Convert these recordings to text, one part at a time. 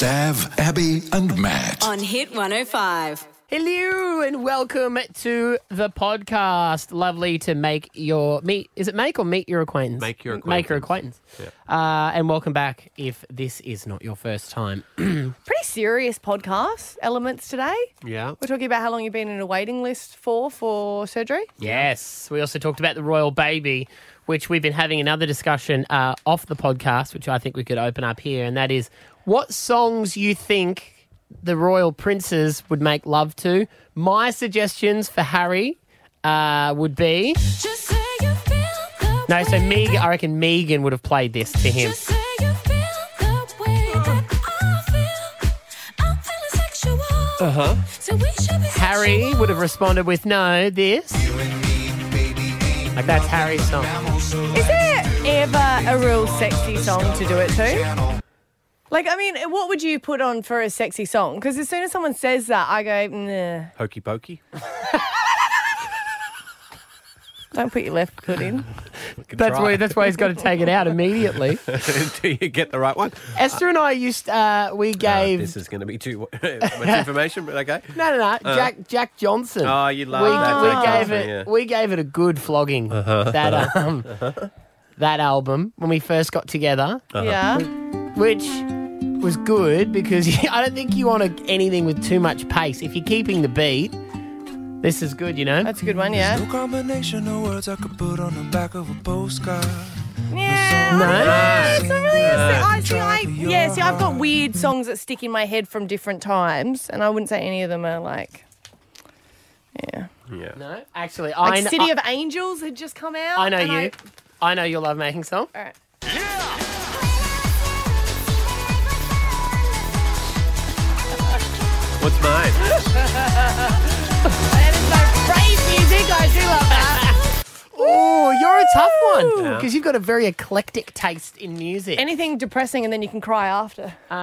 Stav, Abby and Matt. On Hit 105. Hello and welcome to the podcast. Lovely to meet your acquaintance? Make your acquaintance. Yeah. And welcome back if this is not your first time. Pretty serious podcast elements today. Yeah. We're talking about how long you've been in a waiting list for surgery. Yes. We also talked about the royal baby, which we've been having another discussion off the podcast, which I think we could open up here, and that is what songs you think the royal princes would make love to. My suggestions for Harry would be... No, so Megan, I reckon Megan would have played this to him. Harry would have responded with, no, this. Like, that's Harry's song. Is there ever a real sexy song to do it to? Like, I mean, what would you put on for a sexy song? Because as soon as someone says that, I go, nah. Hokey pokey. Don't put your left foot in. That's why he's got to take it out immediately. Until you get the right one. Esther and I we gave... This is going to be too much information, but okay. No. Jack Johnson. Oh, you love that. We gave it a good flogging, that album, when we first got together. Yeah. Which was good because I don't think you want anything with too much pace. If you're keeping the beat, this is good, you know? That's a good one, yeah. No combination of words I could put on the back of a postcard. Yeah. No? It's not really I've got weird songs that stick in my head from different times, and I wouldn't say any of them are like, yeah. No? Actually, Like City of Angels had just come out. I know you. I know your love-making song. All right. What's mine? That is my praise music. I do love that. Oh, you're a tough one because you've got a very eclectic taste in music. Anything depressing and then you can cry after. No.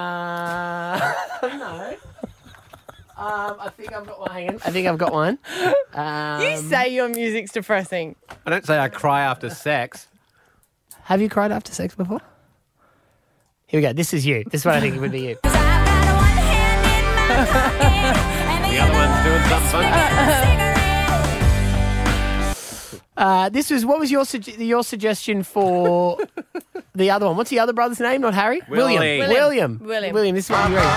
I think I've got one. Hang on. I think I've got one. You say your music's depressing. I don't say I cry after sex. Have you cried after sex before? Here we go. This is you. This is what I think it would be you. The other one's doing something. This was what was your suggestion for the other one? What's the other brother's name? Not Harry. William. William. This is what you read.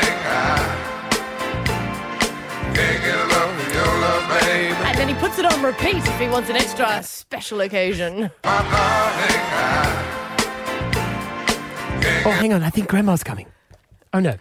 And then he puts it on repeat if he wants an extra special occasion. Oh, hang on. I think Grandma's coming. Oh, no.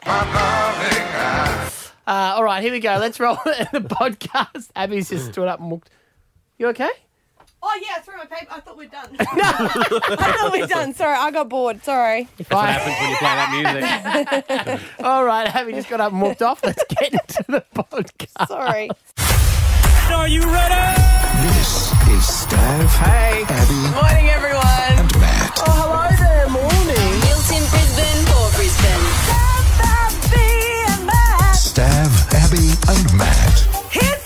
All right, here we go. Let's roll the podcast. Abby's just stood up and walked. You okay? Oh, yeah, I threw my paper. I thought we'd done. I thought we'd done. Sorry, I got bored. Sorry. That's what happens when you play that music. All right, Abby just got up and walked off. Let's get into the podcast. Sorry. Are you ready? This is Stav, Hey. Abby Morning, everyone. and Matt. Oh, hello there. Morning. Milton, Brisbane or Brisbane. Stav, Abby and Matt. Hit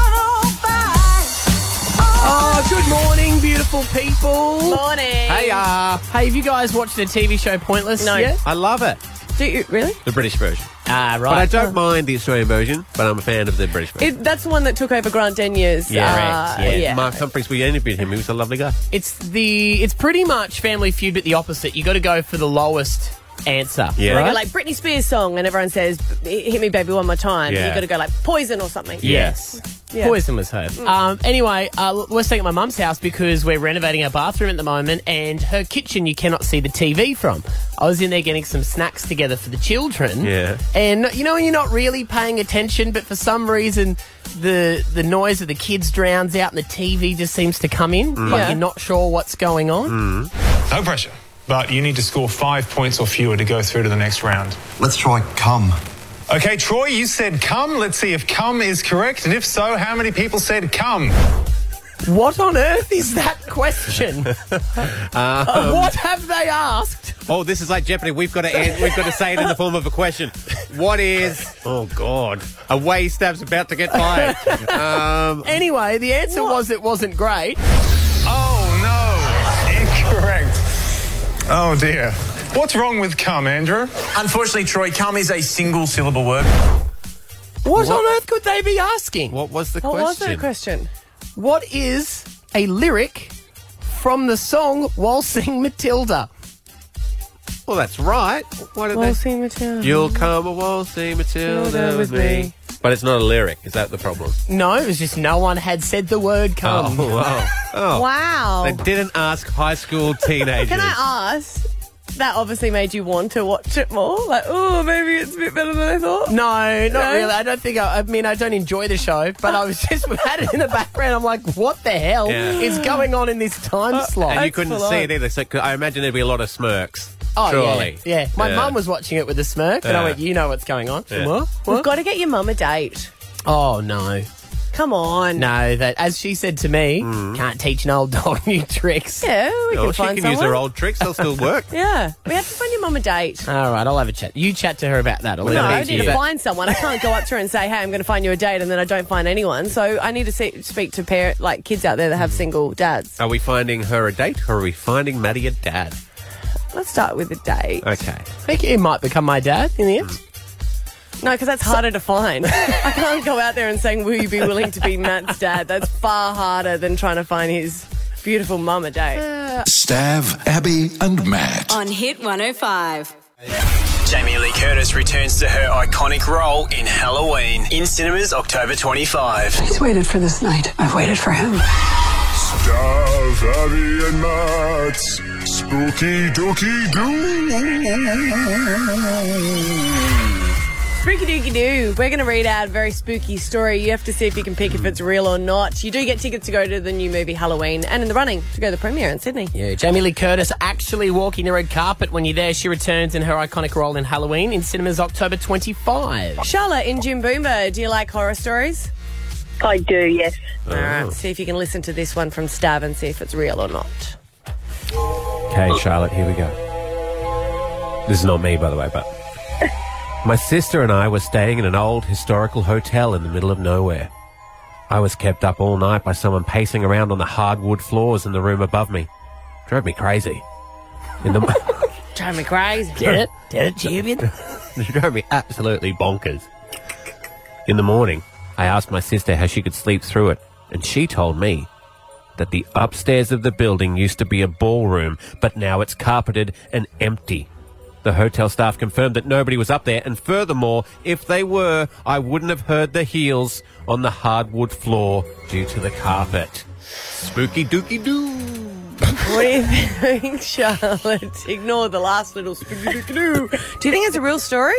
105. Oh, good morning, beautiful people. Morning. Hey, Hey, have you guys watched the TV show Pointless No. yet? I love it. Do you really? The British version. Ah, But I don't mind the Australian version, but I'm a fan of the British version. That's the one that took over Grant Denier's. Correct, yeah. Mark Humphries, we interviewed him. He was a lovely guy. It's pretty much Family Feud, but the opposite. You got to go for the lowest answer. Yeah. Like, right? like Britney Spears song, and everyone says, "Hit me, baby, one more time." Yeah. You got to go like Poison or something. Yes. Yeah. Poison was her. Anyway, we're staying at my mum's house because we're renovating our bathroom at the moment, and her kitchen you cannot see the TV from. I was in there getting some snacks together for the children. Yeah. And you know when you're not really paying attention, but for some reason the noise of the kids drowns out and the TV just seems to come in, but Yeah. you're not sure what's going on. No pressure, but you need to score 5 points or fewer to go through to the next round. Let's try come. Okay, Troy, you said come. Let's see if come is correct. And if so, how many people said come? What on earth is that question? What have they asked? Oh, this is like Jeopardy. We've got to say it in the form of a question. What is? Oh God! Away Stav's about to get fired. Anyway, the answer was it wasn't great. Oh, no. Incorrect. Oh, dear. What's wrong with come, Andrew? Unfortunately, Troy, come is a single syllable word. What on earth could they be asking? What was the What question? was that question? What is a lyric from the song Waltzing Matilda? Well, that's right. What did Waltzing Matilda. You'll come a waltzing Matilda with me. But it's not a lyric. Is that the problem? No, it was just no one had said the word come. Oh, wow. Oh. Wow. They didn't ask high school teenagers. Can I ask? That obviously made you want to watch it more. Like, oh, maybe it's a bit better than I thought. No, not No? really. I don't think. I mean, I don't enjoy the show, but I was just we had it in the background. I'm like, what the hell Yeah. is going on in this time slot? And you That's couldn't full see on. it either. So I imagine there'd be a lot of smirks. Oh, surely. yeah. My Yeah. mum was watching it with a smirk, and I Yeah. went, you know what's going on. Yeah. What? We've got to get your mum a date. Oh, no. Come on. No, that as she said to me, can't teach an old dog new tricks. Yeah, we Oh, can she find can someone. use her old tricks. They'll still work. Yeah, we have to find your mum a date. All right, I'll have a chat. You chat to her about that. I'll No, leave I it to need you. to find someone. I can't go up to her and say, "Hey, I'm going to find you a date," and then I don't find anyone. So I need to speak to kids out there that have single dads. Are we finding her a date or are we finding Maddie a dad? Let's start with a date. Okay. I think he might become my dad in the end. No, because that's harder to find. I can't go out there and saying, "Will you be willing to be Matt's dad?" That's far harder than trying to find his beautiful mum a date. Stav, Abby, and Matt. On Hit 105. Jamie Lee Curtis returns to her iconic role in Halloween in cinemas October 25. He's waited for this night. I've waited for him. Stav, Abby, and Matt's Spooky Dookie Doo. Spooky dookie doo. We're going to read out a very spooky story. You have to see if you can pick if it's real or not. You do get tickets to go to the new movie Halloween and in the running to go to the premiere in Sydney. Yeah, Jamie Lee Curtis actually walking the red carpet. When you're there, she returns in her iconic role in Halloween in cinemas October 25. Charlotte in Jimboomba, do you like horror stories? I do, yes. All right, see if you can listen to this one from Stav and see if it's real or not. Okay, Charlotte, here we go. This is not me, by the way, but... My sister and I were staying in an old historical hotel in the middle of nowhere. I was kept up all night by someone pacing around on the hardwood floors in the room above me. Drove me crazy. Drive me crazy. Get it? Get it, champion? It drove me absolutely bonkers. In the morning, I asked my sister how she could sleep through it, and she told me that the upstairs of the building used to be a ballroom, but now it's carpeted and empty. The hotel staff confirmed that nobody was up there, and furthermore, if they were, I wouldn't have heard the heels on the hardwood floor due to the carpet. Spooky dookie doo. What do you think, Charlotte? Ignore the last little spooky dookie doo. Do you think it's a real story?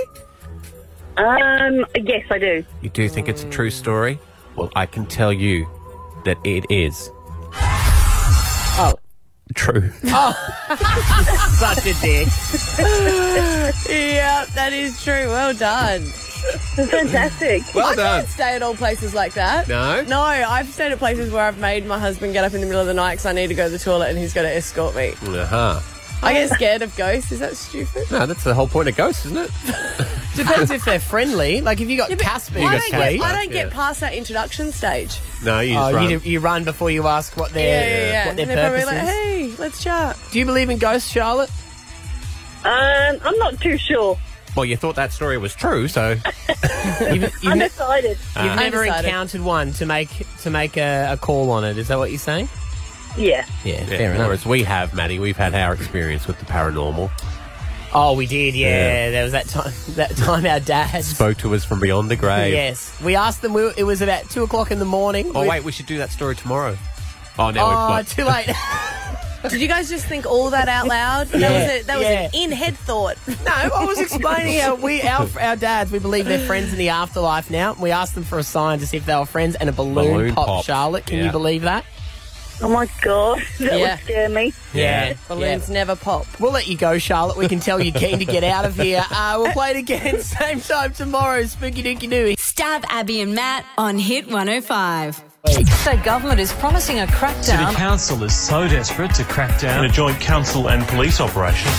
Yes, I do. You do think it's a true story? Well, I can tell you that it is. Oh. True. Such a dick. Yeah, that is true. Well done. Fantastic. Well I done. can't stay at all places like that. No? No, I've stayed at places where I've made my husband get up in the middle of the night because I need to go to the toilet and he's got to escort me. Uh-huh. I get scared of ghosts. Is that stupid? No, that's the whole point of ghosts, isn't it? Depends if they're friendly. Like if you got Casper, I you don't, got I don't get past that introduction stage. No, you just Oh, run. you run before you ask what their what their And they're probably purpose like, is. hey, let's chat. Do you believe in ghosts, Charlotte? I'm not too sure. Well, you thought that story was true, so... You've Undecided. never Undecided. encountered one to make a call on it. Is that what you're saying? Yeah. Yeah, Yeah, fair enough. whereas we have, Maddie, we've had our experience with the paranormal. Oh, we did. Yeah, Yeah. there was that time our dad Spoke to us from beyond the grave. Yes, we asked them. It was about 2:00 in the morning. Oh, wait, we should do that story tomorrow. Oh, now Oh, we've got... too late. Did you guys just think all that out loud? That was Yeah. an in-head thought. No, I was explaining how our dads, we believe they're friends in the afterlife now. We asked them for a sign to see if they were friends, and a balloon popped. pop. Charlotte, can Yeah. you believe that? Oh, my God. That Yeah. would scare me. Yeah. Balloons never pop. We'll let you go, Charlotte. We can tell you're keen to get out of here. We'll play it again same time tomorrow. Spooky Dookie Doo. Stab Abby and Matt on Hit 105. State government is promising a crackdown. City Council is so desperate to crack down in a joint council and police operation.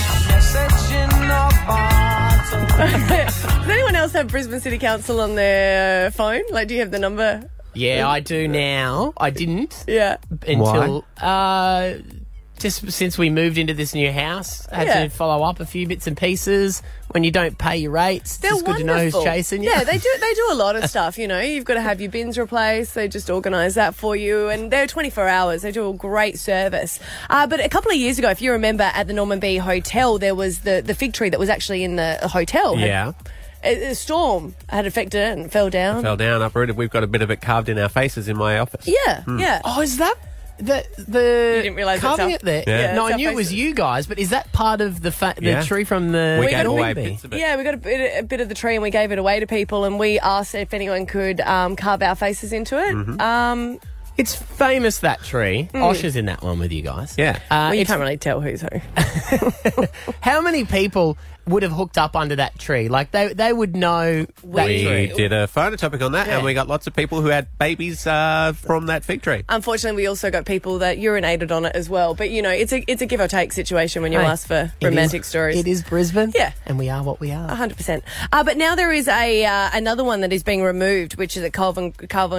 Does anyone else have Brisbane City Council on their phone? Like, do you have the number? Yeah, I do now. I didn't Yeah. until just since we moved into this new house, had Yeah. to follow up a few bits and pieces. When you don't pay your rates, They're it's good to know wonderful. who's chasing you. Yeah, they do a lot of stuff, you know. You've got to have your bins replaced. They just organise that for you. And they're 24 hours. They do a great service. But a couple of years ago, if you remember, at the Norman B Hotel, there was the fig tree that was actually in the hotel. Yeah. A storm had affected it and fell down. Fell down, uprooted. We've got a bit of it carved in our faces in my office. Yeah, yeah. Oh, is that the You didn't realise carving it's it there? Yeah. No, it's I knew our it was faces. you guys, but is that part of the Yeah. tree from the We gave away Normanby? bits of it. Yeah, we got a bit of the tree and we gave it away to people, and we asked if anyone could carve our faces into it. Mm-hmm. It's famous, that tree. Osh is in that one with you guys. Yeah. Well, you it's- can't really tell who's who. How many people would have hooked up under that tree? Like, they would know that We tree. did a photo topic on that, and we got lots of people who had babies from that fig tree. Unfortunately, we also got people that urinated on it as well. But, you know, it's a give or take situation when you Hey, ask for it romantic is- stories. It is Brisbane. Yeah. And we are what we are. 100%. But now there is another one that is being removed, which is at Calvin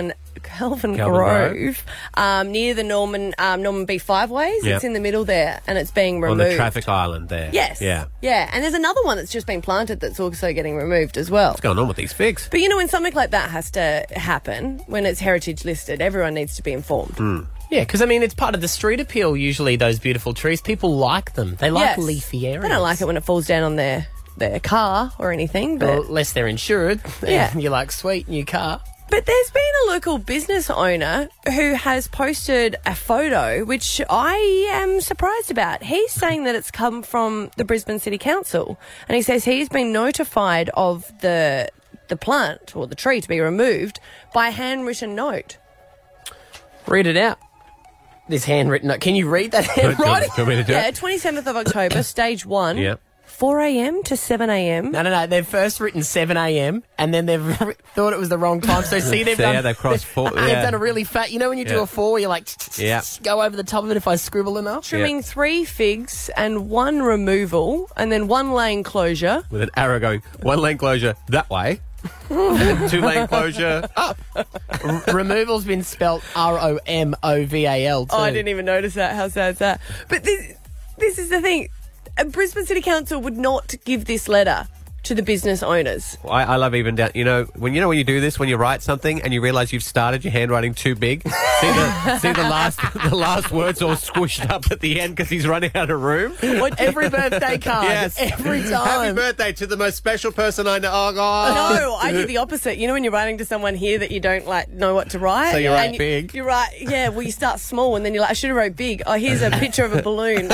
Grove, near the Norman B Five Ways. Yep. It's in the middle there, and it's being On removed. the traffic island there. Yes. Yeah. Yeah, and there's another one that's just been planted that's also getting removed as well. What's going on with these figs? But, you know, when something like that has to happen, when it's heritage listed, everyone needs to be informed. Yeah, because, I mean, it's part of the street appeal, usually, those beautiful trees. People like them. They like Yes. leafy areas. They don't like it when it falls down on their car or anything. But Well, unless they're insured. Yeah. And you're like, sweet, new car. But there's been a local business owner who has posted a photo, which I am surprised about. He's saying that it's come from the Brisbane City Council, and he says he's been notified of the plant or the tree to be removed by a handwritten note. Read it out. This handwritten note. Can you read that handwriting? Do you want me to do Yeah, it? 27th of October, stage 1, Yeah. 4 a.m. to 7 a.m. No. They've first written 7 a.m. and then they've thought it was the wrong time. So see, they've So, done. yeah, they've crossed four- They've yeah. done a really fat. You know when you do Yeah. a 4, you're like, Yeah. go over the top of it if I scribble enough. Trimming 3 figs and 1 removal, and then 1 lane closure. With an arrow going 1 lane closure that way, 2 lane closure up. Removal's been spelt ROMOVAL too. Oh, I didn't even notice that. How sad is that? But this is the thing. Brisbane City Council would not give this letter to the business owners. I love even down. You know when you do this, when you write something and you realise you've started your handwriting too big. see the last words all squished up at the end because he's running out of room. Every birthday card. Yes. Every Happy time. birthday to the most special person I know. Oh God. No, I do the opposite. You know when you're writing to someone here that you don't know what to write? So you write And big. You write, yeah, well you start small and then you're like, I should have wrote big. Oh, here's a picture of a balloon.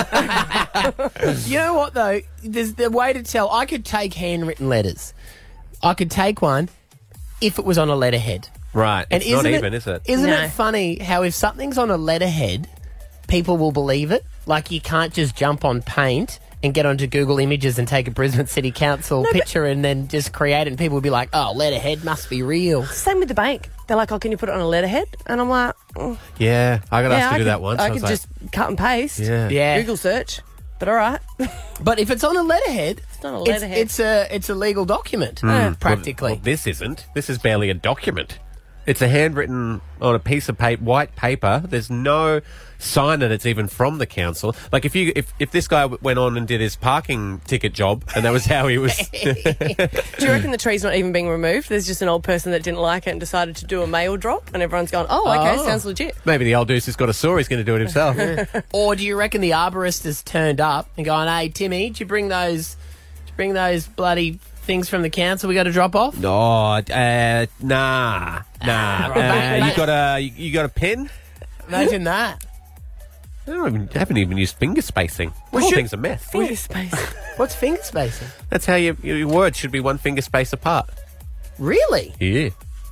You know what though? There's the way to tell. I could take handwritten letters. I could take one if it was on a letterhead. Right. And It's not isn't even, is it? Isn't No. it funny how if something's on a letterhead, people will believe it? Like you can't just jump on Paint and get onto Google Images and take a Brisbane City Council picture and then just create it, and people will be like, oh, letterhead must be real. Same with the bank. They're like, oh, can you put it on a letterhead? And I'm like, oh, Yeah, I got asked yeah, to I do could, that once. I was could like, just cut and paste. Yeah. Yeah. Google search. But all right. But if it's on a letterhead, It's not a letterhead. it's a legal document, practically. Well, this isn't. This is barely a document. It's a handwritten on a piece of white paper. There's no sign that it's even from the council. Like if this guy went on and did his parking ticket job, and that was how he was. Do you reckon the tree's not even being removed? There's just an old person that didn't like it and decided to do a mail drop, and everyone's gone, oh, okay, sounds legit. Maybe the old deuce has got a saw. He's going to do it himself. Or do you reckon the arborist has turned up and gone, hey, Timmy, did you bring those bloody things from the council we got to drop off? No, nah. You got a pen? Imagine that. I haven't even used finger spacing. The whole thing's a mess. Finger space. What's finger spacing? That's how your words should be 1 finger space apart. Really? Yeah.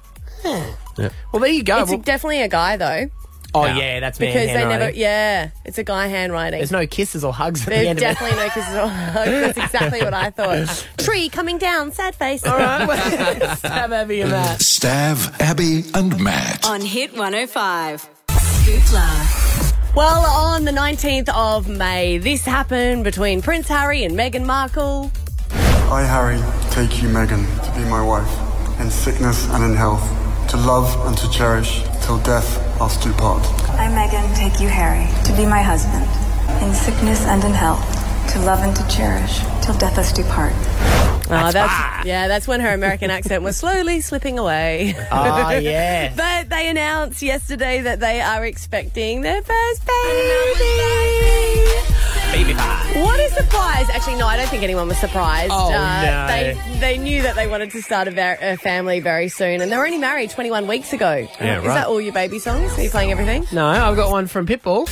Well, there you go. It's definitely a guy, though, Oh, yeah, that's man because they never, handwriting. yeah, it's a guy handwriting. There's no kisses or hugs at the There's end of it. definitely no kisses or hugs. That's exactly what I thought. Tree coming down, sad face. All right, well, stab Abby and Matt. Stav, Abby, and Matt. On Hit 105. Scoop Live. Well, on the 19th of May, this happened between Prince Harry and Meghan Markle. I, Harry, take you, Meghan, to be my wife, in sickness and in health, to love and to cherish, till death us do part. I, Meghan, take you, Harry, to be my husband, in sickness and in health, to love and to cherish, till death us do part. That's when her American accent was slowly slipping away. Oh, yeah. But they announced yesterday that they are expecting their first baby. What a surprise. Actually, no, I don't think anyone was surprised. Oh, no. They knew that they wanted to start a family very soon, and they were only married 21 weeks ago. Yeah, Is right. that all your baby songs? Are you playing everything? No, I've got one from Pitbull.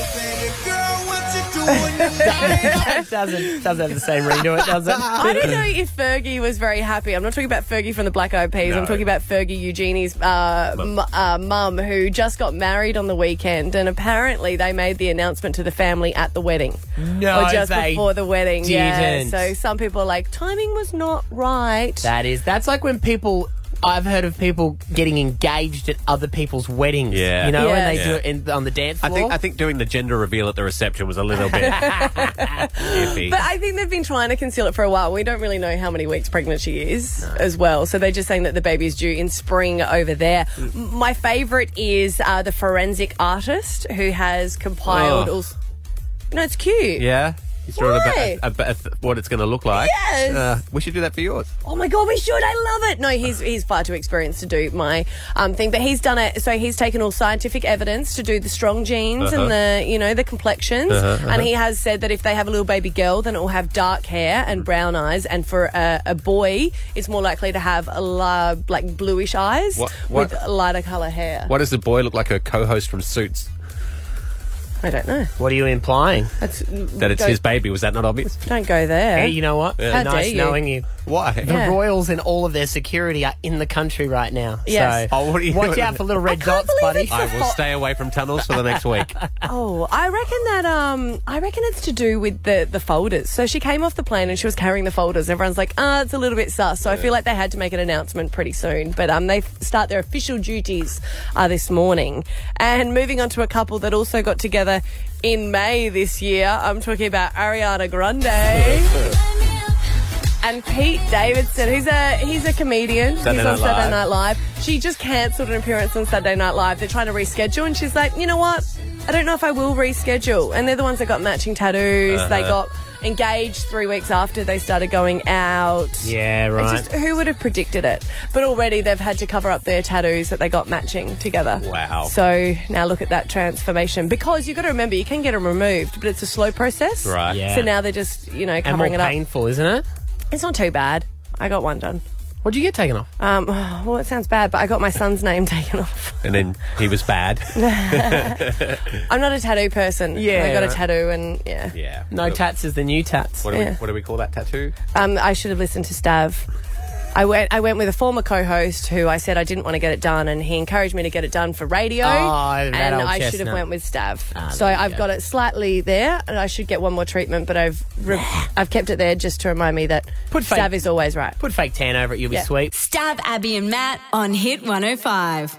doesn't have the same ring to it, does it? I don't know if Fergie was very happy. I'm not talking about Fergie from the Black Eyed Peas. No. I'm talking about Fergie Eugenie's mum, who just got married on the weekend, and apparently they made the announcement to the family at the wedding. No, or just they before the wedding. Yeah. didn't. So some people are like, timing was not right. That's like when people... I've heard of people getting engaged at other people's weddings. Yeah. You know, Yeah. when they do it on the dance floor. I think doing the gender reveal at the reception was a little bit iffy. But I think they've been trying to conceal it for a while. We don't really know how many weeks pregnant she is as well. So they're just saying that the baby is due in spring over there. My favourite is the forensic artist who has compiled... No, it's cute. Yeah? He's drawing Why? about what it's going to look like. Yes. We should do that for yours. Oh my God, we should. I love it. No, he's far too experienced to do my thing, but he's done it. So he's taken all scientific evidence to do the strong genes and the complexions, and he has said that if they have a little baby girl, then it will have dark hair and brown eyes, and for a boy, it's more likely to have like bluish eyes with lighter colour hair. What does the boy look like? Her co-host from Suits. I don't know. What are you implying? That it's his baby. Was that not obvious? Don't go there. Hey, you know what? How Nice dare you. knowing you. Why? The Royals and all of their security are in the country right now. Yes. So what are you watch doing? out for little red dots, buddy. I will stay away from tunnels for the next week. Oh, I reckon it's to do with the folders. So she came off the plane and she was carrying the folders. Everyone's like, it's a little bit sus. So I feel like they had to make an announcement pretty soon. But they start their official duties this morning. And moving on to a couple that also got together in May this year. I'm talking about Ariana Grande and Pete Davidson. He's a comedian. He's on Saturday Night Live. She just cancelled an appearance on Saturday Night Live. They're trying to reschedule, and she's like, you know what? I don't know if I will reschedule. And they're the ones that got matching tattoos. They got engaged 3 weeks after they started going out. Yeah, right. It's just, who would have predicted it? But already they've had to cover up their tattoos that they got matching together. Wow. So now look at that transformation. Because you've got to remember, you can get them removed, but it's a slow process. Right. Yeah. So now they're just, and more covering it up. painful, isn't it? It's not too bad. I got one done. What'd you get taken off? Well, it sounds bad, but I got my son's name taken off. And then he was bad. I'm not a tattoo person. Yeah. I got a tattoo and, yeah. Yeah. No tats is the new tats. What do we call that tattoo? I should have listened to Stav. I went with a former co-host who I said I didn't want to get it done, and he encouraged me to get it done for radio. that and old I should have chestnut. went with Stav. So there you I've go. got it slightly there, and I should get one more treatment. But I've kept it there just to remind me that Stav is always right. Put fake tan over it, you'll be Yeah. sweet. Stab Abby and Matt on Hit 105.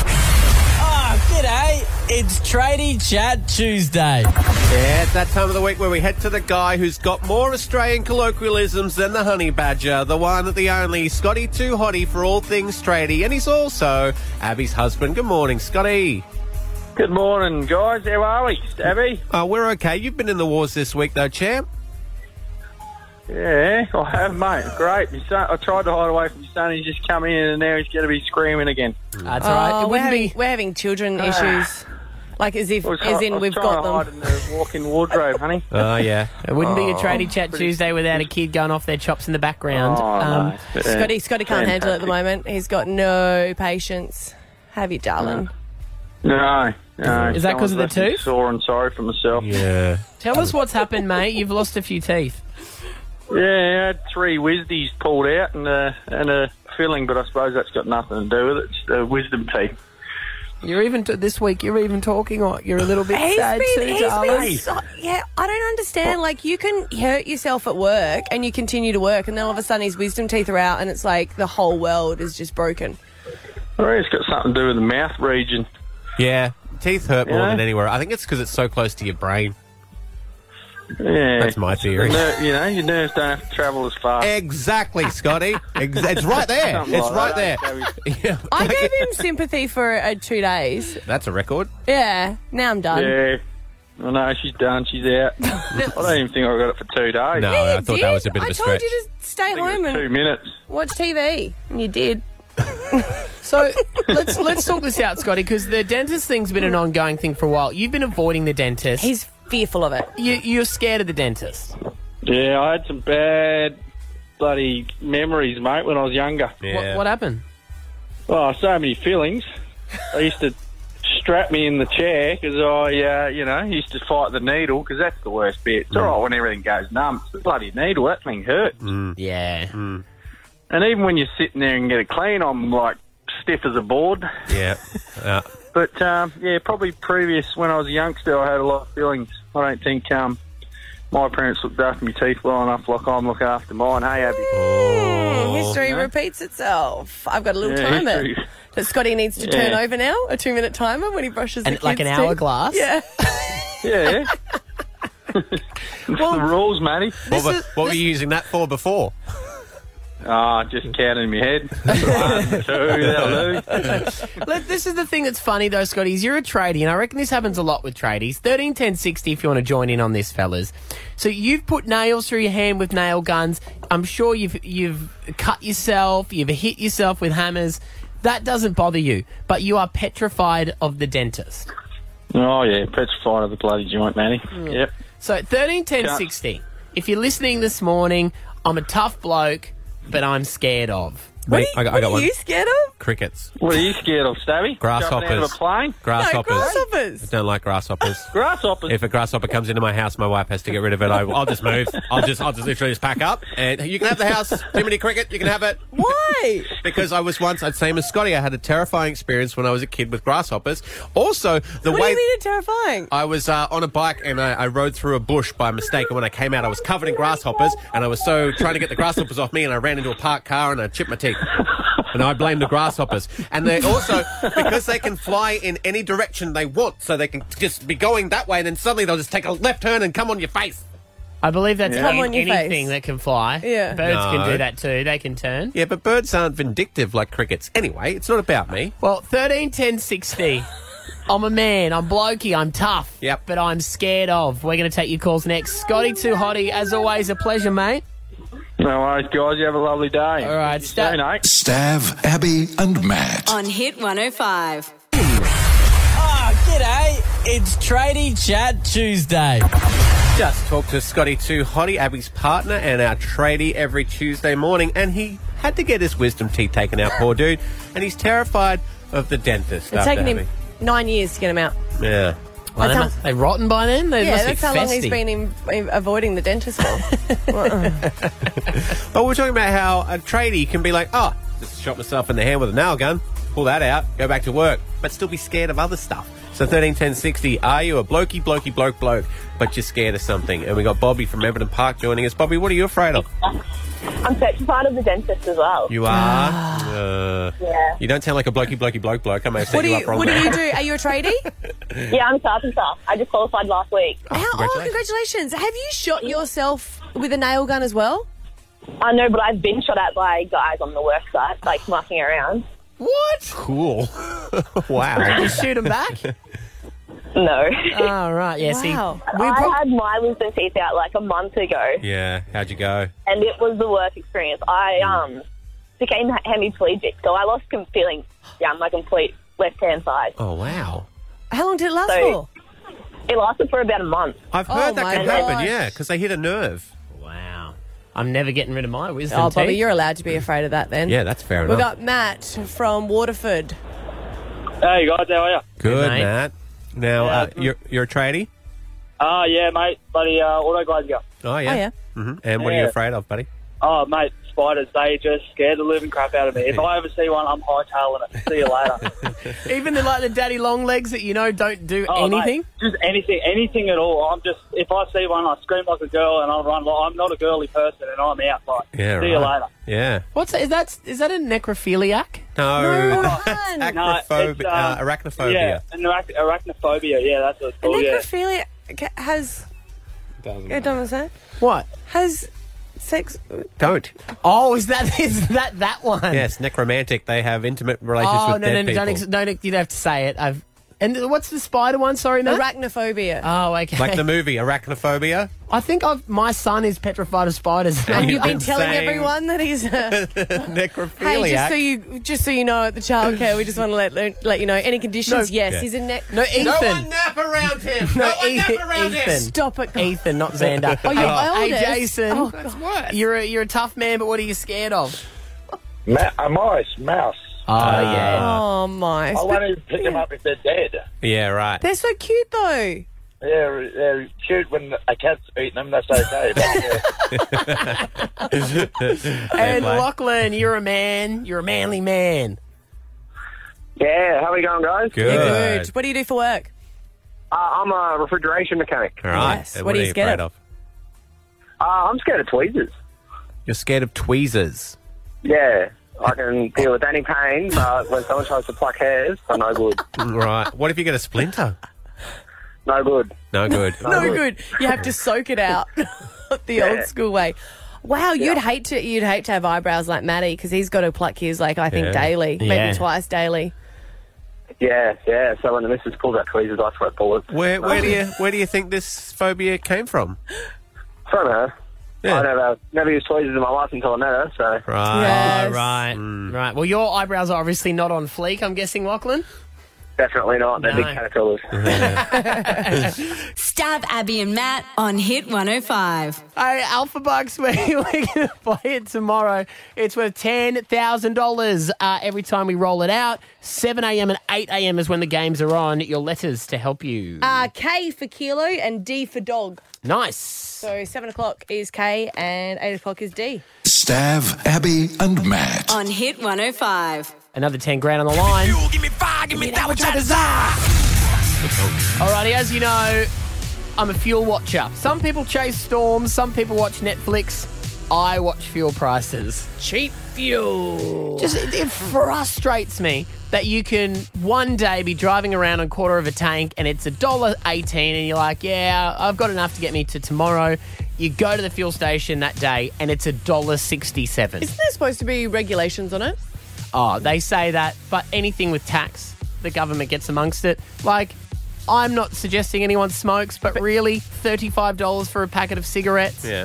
G'day, it's Tradie Chat Tuesday. Yeah, it's that time of the week where we head to the guy who's got more Australian colloquialisms than the honey badger, the one, the only, Scotty Too Hotty for all things tradie, and he's also Abby's husband. Good morning, Scotty. Good morning, guys. How are we, Abby? We're okay. You've been in the wars this week, though, champ. Yeah, I have, mate. Great. My son, I tried to hide away from my son. He's just come in, and now he's going to be screaming again. That's all right. We're having children issues. Like as in we've got trying to hide them. in the walk-in wardrobe, honey. Oh, yeah. It wouldn't be a Tradie Chat Tuesday without a kid going off their chops in the background. Oh, no. Scotty can't handle it at the moment. He's got no patience. Have you, darling? No. Is that 'cause of the tooth? Sore and sorry for myself. Yeah. Tell us what's happened, mate. You've lost a few teeth. Yeah, I had 3 wisdies pulled out and a filling, but I suppose that's got nothing to do with it. It's the wisdom teeth. You're even this week. You're even talking. You're a little bit sad too, darling. Yeah, I don't understand. Like, you can hurt yourself at work and you continue to work, and then all of a sudden his wisdom teeth are out, and it's like the whole world is just broken. I reckon it's got something to do with the mouth region. Yeah, teeth hurt more Yeah. than anywhere. I think it's because it's so close to your brain. Yeah. That's my theory. Your nerves don't have to travel as far. Exactly, Scotty. It's right there. Something It's like right there. that. Yeah. I gave him sympathy for 2 days. That's a record. Yeah, now I'm done. Yeah. I know, she's done. She's out. I don't even think I got it for 2 days. No, Yeah, I you thought did. that was a bit of a I stretch. told you to stay home 2 and minutes. watch TV, and you did. So let's talk this out, Scotty, because the dentist thing's been an ongoing thing for a while. You've been avoiding the dentist. He's fearful of it. You're scared of the dentist. Yeah, I had some bad bloody memories, mate, when I was younger. Yeah. What happened? Oh, so many feelings. They used to strap me in the chair because I, used to fight the needle because that's the worst bit. It's all right when everything goes numb. It's the bloody needle. That thing hurts. Yeah. And even when you're sitting there and get it clean, I'm like stiff as a board. Yeah. But, probably previous, when I was a youngster, I had a lot of feelings. I don't think my parents looked after my teeth well enough like I'm looking after mine. Hey, Abby. History repeats itself. I've got a little Yeah, timer history. that Scotty needs to turn over now, a 2-minute timer when he brushes the And like an kids' teeth. hourglass? Yeah. Yeah. It's the rules, Matty. What were you using that for before? Just counting in my head. 1, 2, that'll do. This is the thing that's funny, though, Scotty, is you're a tradie, and I reckon this happens a lot with tradies. 13 10 60 if you want to join in on this, fellas. So you've put nails through your hand with nail guns. I'm sure you've cut yourself, you've hit yourself with hammers. That doesn't bother you, but you are petrified of the dentist. Oh, yeah, petrified of the bloody joint, Matty. Yep. So 13 10 60. If you're listening this morning, I'm a tough bloke, but I'm scared of. Mate, I got What one. are you scared of? Crickets. What are you scared of, Stabby? Grasshoppers. Jumping out of a plane? Grasshoppers. No, grasshoppers. I don't like grasshoppers. Grasshoppers? If a grasshopper comes into my house, my wife has to get rid of it. I'll just move. I'll just literally just pack up, and you can have the house. Too many cricket, you can have it. Why? Because I was once, I'd same as Scotty, I had a terrifying experience when I was a kid with grasshoppers. Also, What do you mean it's terrifying? I was on a bike and I rode through a bush by mistake, and when I came out I was covered in grasshoppers, and I was so trying to get the grasshoppers off me, and I ran into a parked car and I chipped my teeth. And I blame the grasshoppers. And they also, because they can fly in any direction they want, so they can just be going that way, and then suddenly they'll just take a left turn and come on your face. I believe that's Come on your anything face. that can fly. Yeah. Birds can No. do that too. They can turn. Yeah, but birds aren't vindictive like crickets. Anyway, it's not about me. Well, 13 10 60. I'm a man. I'm blokey. I'm tough. Yep. But I'm scared of. We're going to take your calls next. Scotty Too Hottie, as always, a pleasure, mate. No worries, guys. You have a lovely day. All right, Stay, Nate. Stav, Abby, and Matt. On Hit 105. G'day. It's Tradie Chat Tuesday. Just talked to Scotty Too Hottie, Abby's partner and our tradie every Tuesday morning, and he had to get his wisdom teeth taken out, poor dude, and he's terrified of the dentist. It's taken him 9 years to get him out. Yeah. Well, they rotten by then? They Yeah, must be that's how long he's festy. been avoiding the dentist for. But we're talking about how a tradie can be like, oh, just shot myself in the hand with a nail gun, pull that out, go back to work, but still be scared of other stuff. So 13 10 60, are you a blokey, bloke, but you're scared of something? And we got Bobby from Everton Park joining us. Bobby, what are you afraid of? I'm petrified of the dentist as well. You are? Yeah. You don't sound like a blokey, bloke. I may have set What do you you up wrong What do there. you do? Are you a tradie? Yeah, I'm carpenter. I just qualified last week. Congratulations! Have you shot yourself with a nail gun as well? I know, but I've been shot at by guys on the work site, like mucking around. What? Cool. Wow. Did you shoot him back? No. Oh, right. Yeah, Wow. I had my wisdom teeth out like a month ago, Yeah, how'd you go? and it was the worst experience. I became hemiplegic, so I lost feeling down my complete left-hand side. Oh, wow. How long did it last So- for? It lasted for about a month. I've heard that my can happen, gosh. yeah, because they hit a nerve. Wow. I'm never getting rid of my wisdom Oh, Bobby, teeth. you're allowed to be afraid of that then. Yeah, that's fair We've enough. got Matt from Waterford. Hey, guys, how are you? Good, mate. Matt. Now, you're a tradie? Yeah, mate. Bloody auto glazier. Oh, yeah. Oh, yeah. Mm-hmm. And what are you Yeah. afraid of, buddy? Oh, mate, spiders, they just scare the living crap out of me. If I ever see one, I'm hightailing it. See you later. Even the daddy long legs that don't do Oh, anything? mate, just anything at all. If I see one, I scream like a girl and I run. I'm not a girly person and I'm out. Like, Yeah, see you right. later. Yeah. What's that? Is that a necrophiliac? No, No, that's man. arachnophobia. Yeah, arachnophobia. Yeah, that's what it's A called. Yeah. necrophilia has... Doesn't Don't understand. What? Has sex... Don't. Oh, is that one? Yes, necromantic. They have intimate relations Oh, with no, dead people. don't, you don't have to say it. And what's the spider one? Sorry, Matt? Arachnophobia. Oh, okay. Like the movie Arachnophobia? I think my son is petrified of spiders. And you've been I'm telling saying- everyone that he's Necrophiliac. Hey, just so you know, at the childcare, we just want to let you know any conditions. No. yes, Yeah. he's a No, Ethan. No one nap around him. No one nap around him. Ethan. Stop it. Ethan, not Xander. Oh, you're my Hey, oldest. Jason. Oh, That's worse. You're a tough man, but what are you scared of? A mouse. Oh, yeah. Oh, my. I won't even pick them up if they're dead. Yeah, right. They're so cute, though. They're cute when a cat's eating them, that's okay. But, And Lachlan, you're a man. You're a manly man. Yeah, how are we going, guys? Good. Yeah, good. What do you do for work? I'm a refrigeration mechanic. All right. Yes. And What are you you scared afraid of? I'm scared of tweezers. You're scared of tweezers. Yeah, I can deal with any pain, but when someone tries to pluck hairs, I'm no good. Right. What if you get a splinter? No good. No good. No good. You have to soak it out the old school way. Wow, you'd hate to have eyebrows like Matty because he's got to pluck his I think Yeah. daily, Yeah. maybe twice daily. Yeah. So when the missus pulls out tweezers, I sweat bullets. Where do you think this phobia came from? From her. Yeah. I never used tweezers in my life until I met her, so... Right. Yes. Oh, right. Right. Well, your eyebrows are obviously not on fleek, I'm guessing, Lachlan? Definitely not. They're No. big caterpillars. Stab Abby and Matt on Hit 105. Hey, Alpha Bucks, we're going to play it tomorrow. It's worth $10,000 every time we roll it out. 7 a.m. and 8 a.m. is when the games are on. Your letters to help you. K for kilo and D for dog. Nice. So 7 o'clock is K and 8 o'clock is D. Stav, Abby, and Matt. On Hit 105. Another 10 grand on the line. Give me fire, give me that which I desire. Alrighty, as you know, I'm a fuel watcher. Some people chase storms, some people watch Netflix. I watch fuel prices. Cheap fuel. It frustrates me that you can one day be driving around on quarter of a tank and it's $1.18 and you're like, yeah, I've got enough to get me to tomorrow. You go to the fuel station that day and it's $1.67. Isn't there supposed to be regulations on it? Oh, they say that, but anything with tax, the government gets amongst it. Like, I'm not suggesting anyone smokes, but really, $35 for a packet of cigarettes? Yeah.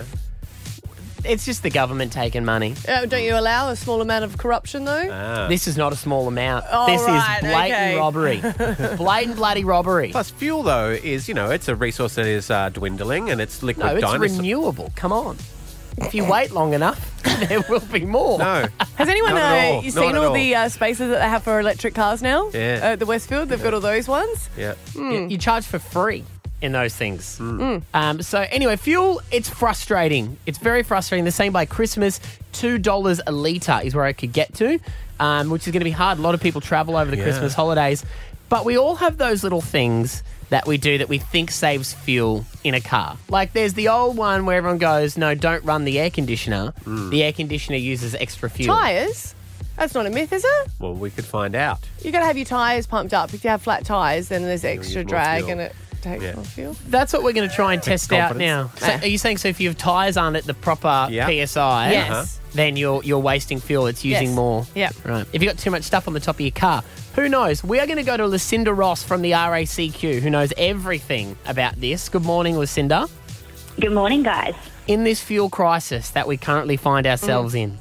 It's just the government taking money. Don't you allow a small amount of corruption, though? This is not a small amount. Oh, This right, is blatant okay. robbery. Blatant bloody robbery. Plus, fuel, though, is, it's a resource that is dwindling and it's liquid No, it's dinosaur. renewable. Come on. If you wait long enough, there will be more. No. Has anyone Not at all. you Not seen at all all. the spaces that they have for electric cars now? Yeah. At the Westfield, they've got all those ones. Yeah. You charge for free in those things. So anyway, fuel, it's frustrating. It's very frustrating. They're saying by Christmas, $2 a litre is where I could get to, which is going to be hard. A lot of people travel over the Christmas holidays. But we all have those little things that we do that we think saves fuel in a car. Like there's the old one where everyone goes, no, don't run the air conditioner. The air conditioner uses extra fuel. Tyres? That's not a myth, is it? Well, we could find out. You got to have your tyres pumped up. If you have flat tyres, then there's extra use more drag fuel. and it takes more fuel. That's what we're going to try and test out now. Confidence. So are you saying so if your tyres aren't at the proper PSI, Yes. then you're wasting fuel. It's using Yes. more. Yep. Right. If you've got too much stuff on the top of your car, who knows? We are going to go to Lucinda Ross from the RACQ, who knows everything about this. Good morning, Lucinda. Good morning, guys. In this fuel crisis that we currently find ourselves in,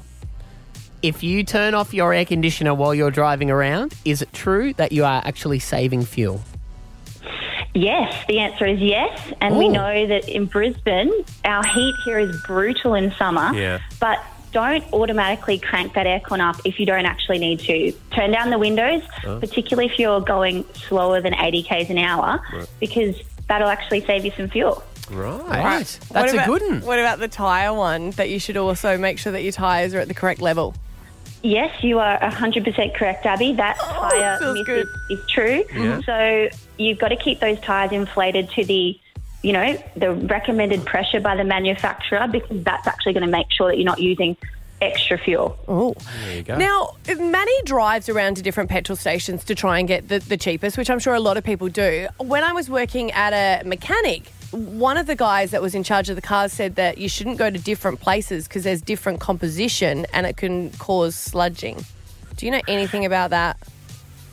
if you turn off your air conditioner while you're driving around, is it true that you are actually saving fuel? Yes, the answer is yes. And we know that in Brisbane, our heat here is brutal in summer. Yeah. But don't automatically crank that aircon up if you don't actually need to. Turn down the windows, particularly if you're going slower than 80 k's an hour, because that'll actually save you some fuel. Right. That's a good one. What about the tyre one, that you should also make sure that your tyres are at the correct level? Yes, you are 100% correct, Abby. That tyre feels myth good. is true. Yeah. So you've got to keep those tyres inflated to the recommended pressure by the manufacturer, because that's actually going to make sure that you're not using extra fuel. Oh, there you go. Now, Maddie drives around to different petrol stations to try and get the cheapest, which I'm sure a lot of people do. When I was working at a mechanic, one of the guys that was in charge of the cars said that you shouldn't go to different places because there's different composition and it can cause sludging. Do you know anything about that?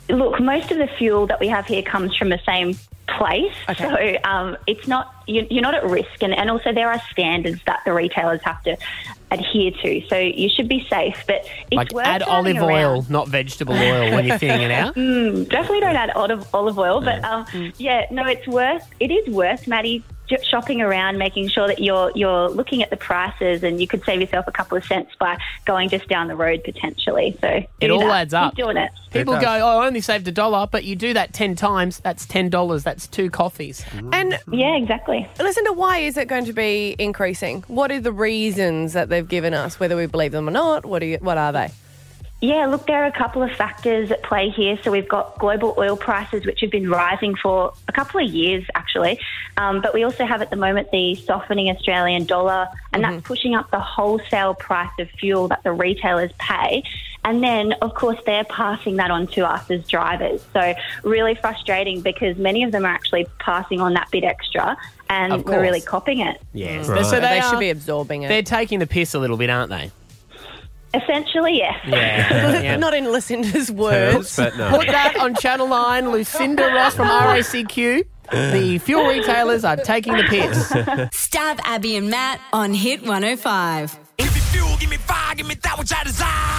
Look, most of the fuel that we have here comes from the same place. Okay. So it's not, you're not at risk. And also there are standards that the retailers have to adhere to. So you should be safe. But it's Like worth add olive around. oil, not vegetable oil when you're thinning it out. Definitely don't add olive oil. But it is worth, Maddie, shopping around, making sure that you're looking at the prices, and you could save yourself a couple of cents by going just down the road potentially. So It all adds up. Keep doing it. People go, oh, I only saved $1, but you do that 10 times, that's $10. That's 2 coffees. And yeah, exactly. Listen to why is it going to be increasing? What are the reasons that they've given us, whether we believe them or not? What are they? Yeah, look, there are a couple of factors at play here. So we've got global oil prices, which have been rising for a couple of years, actually. But we also have at the moment the softening Australian dollar, and that's pushing up the wholesale price of fuel that the retailers pay. And then, of course, they're passing that on to us as drivers. So really frustrating because many of them are actually passing on that bit extra, and we're really copping it. Yes. Right. So they should be absorbing it. They're taking the piss a little bit, aren't they? Essentially, yes. Yeah. Not in Lucinda's words. But no. Put that on Channel 9. Lucinda Ross from RACQ. The fuel retailers are taking the piss. Stab Abby and Matt on Hit 105. Give me fuel, give me fire, give me that which I desire.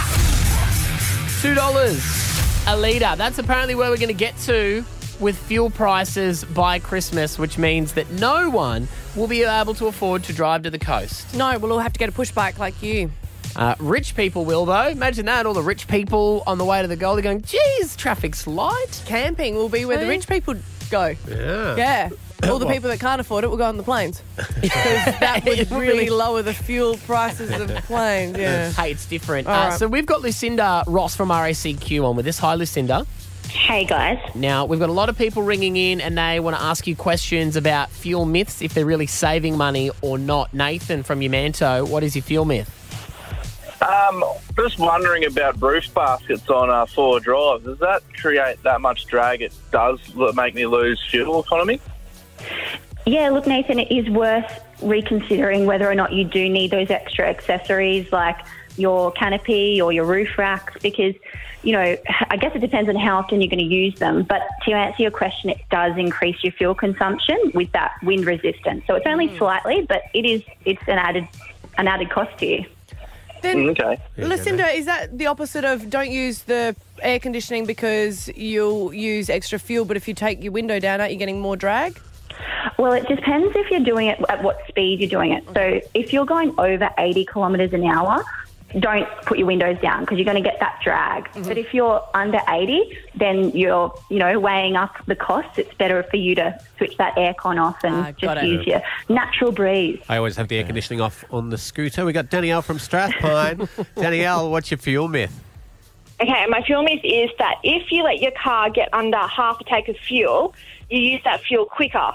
$2 a litre. That's apparently where we're going to get to with fuel prices by Christmas, which means that no one will be able to afford to drive to the coast. No, we'll all have to get a push bike like you. Rich people will, though. Imagine that, all the rich people on the way to the Goldie going, geez, traffic's light. Camping will be where the rich people go. Yeah. Yeah. All the people that can't afford it will go on the planes. Because that would really lower the fuel prices of planes. Yeah. Hey, it's different. All right. So we've got Lucinda Ross from RACQ on with us. Hi, Lucinda. Hey, guys. Now, we've got a lot of people ringing in and they want to ask you questions about fuel myths, if they're really saving money or not. Nathan from Yamanto, what is your fuel myth? Just wondering about roof baskets on 4 drives. Does that create that much drag? It does make me lose fuel economy? Yeah, look, Nathan, it is worth reconsidering whether or not you do need those extra accessories like your canopy or your roof racks because, you know, I guess it depends on how often you're going to use them. But to answer your question, it does increase your fuel consumption with that wind resistance. So it's only slightly, but it's an added cost to you. Then, okay. Lucinda, is that the opposite of don't use the air conditioning because you'll use extra fuel, but if you take your window down, aren't you getting more drag? Well, it depends if you're doing it at what speed you're doing it. So if you're going over 80 kilometres an hour, don't put your windows down because you're going to get that drag. But if you're under 80, then you're, weighing up the costs. It's better for you to switch that aircon off and just use your natural breeze. I always have the air conditioning off on the scooter. We got Danielle from Strathpine. Danielle, what's your fuel myth? Okay, my fuel myth is that if you let your car get under half a tank of fuel, you use that fuel quicker.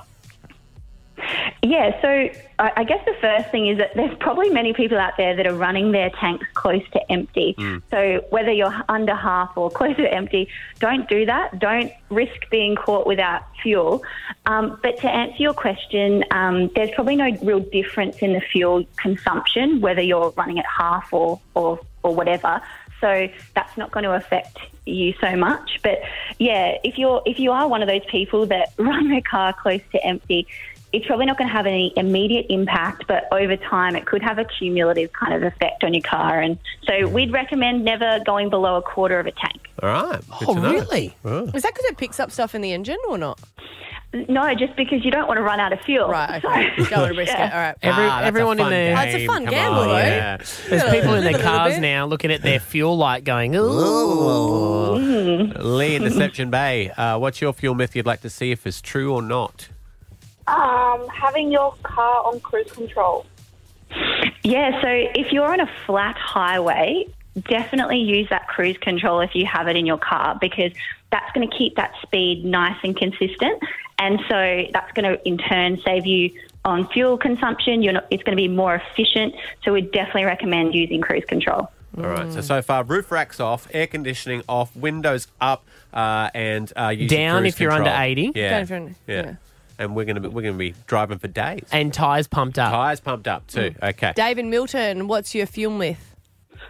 Yeah, so I guess the first thing is that there's probably many people out there that are running their tanks close to empty. So whether you're under half or close to empty, don't do that. Don't risk being caught without fuel. But to answer your question, there's probably no real difference in the fuel consumption, whether you're running at half or whatever. So that's not going to affect you so much. But yeah, if you are one of those people that run their car close to empty, it's probably not going to have any immediate impact, but over time it could have a cumulative kind of effect on your car. And so we'd recommend never going below a quarter of a tank. All right. Oh, really? Oh. Is that because it picks up stuff in the engine or not? No, just because you don't want to run out of fuel. Right, okay. Don't want to risk it. All right. Everyone in there. Oh, it's a fun gamble, though. Yeah. There's people in their cars now looking at their fuel light going, ooh. Lee in Deception Bay, what's your fuel myth you'd like to see if it's true or not? Having your car on cruise control. Yeah, so if you're on a flat highway, definitely use that cruise control if you have it in your car because that's going to keep that speed nice and consistent. And so that's going to, in turn, save you on fuel consumption. It's going to be more efficient. So we definitely recommend using cruise control. All right. So far, roof racks off, air conditioning off, windows up, and using down cruise if you're control. under 80. Yeah. And we're gonna be driving for days. And tyres pumped up. Tyres pumped up too. Okay. Dave in Milton, what's your fuel myth?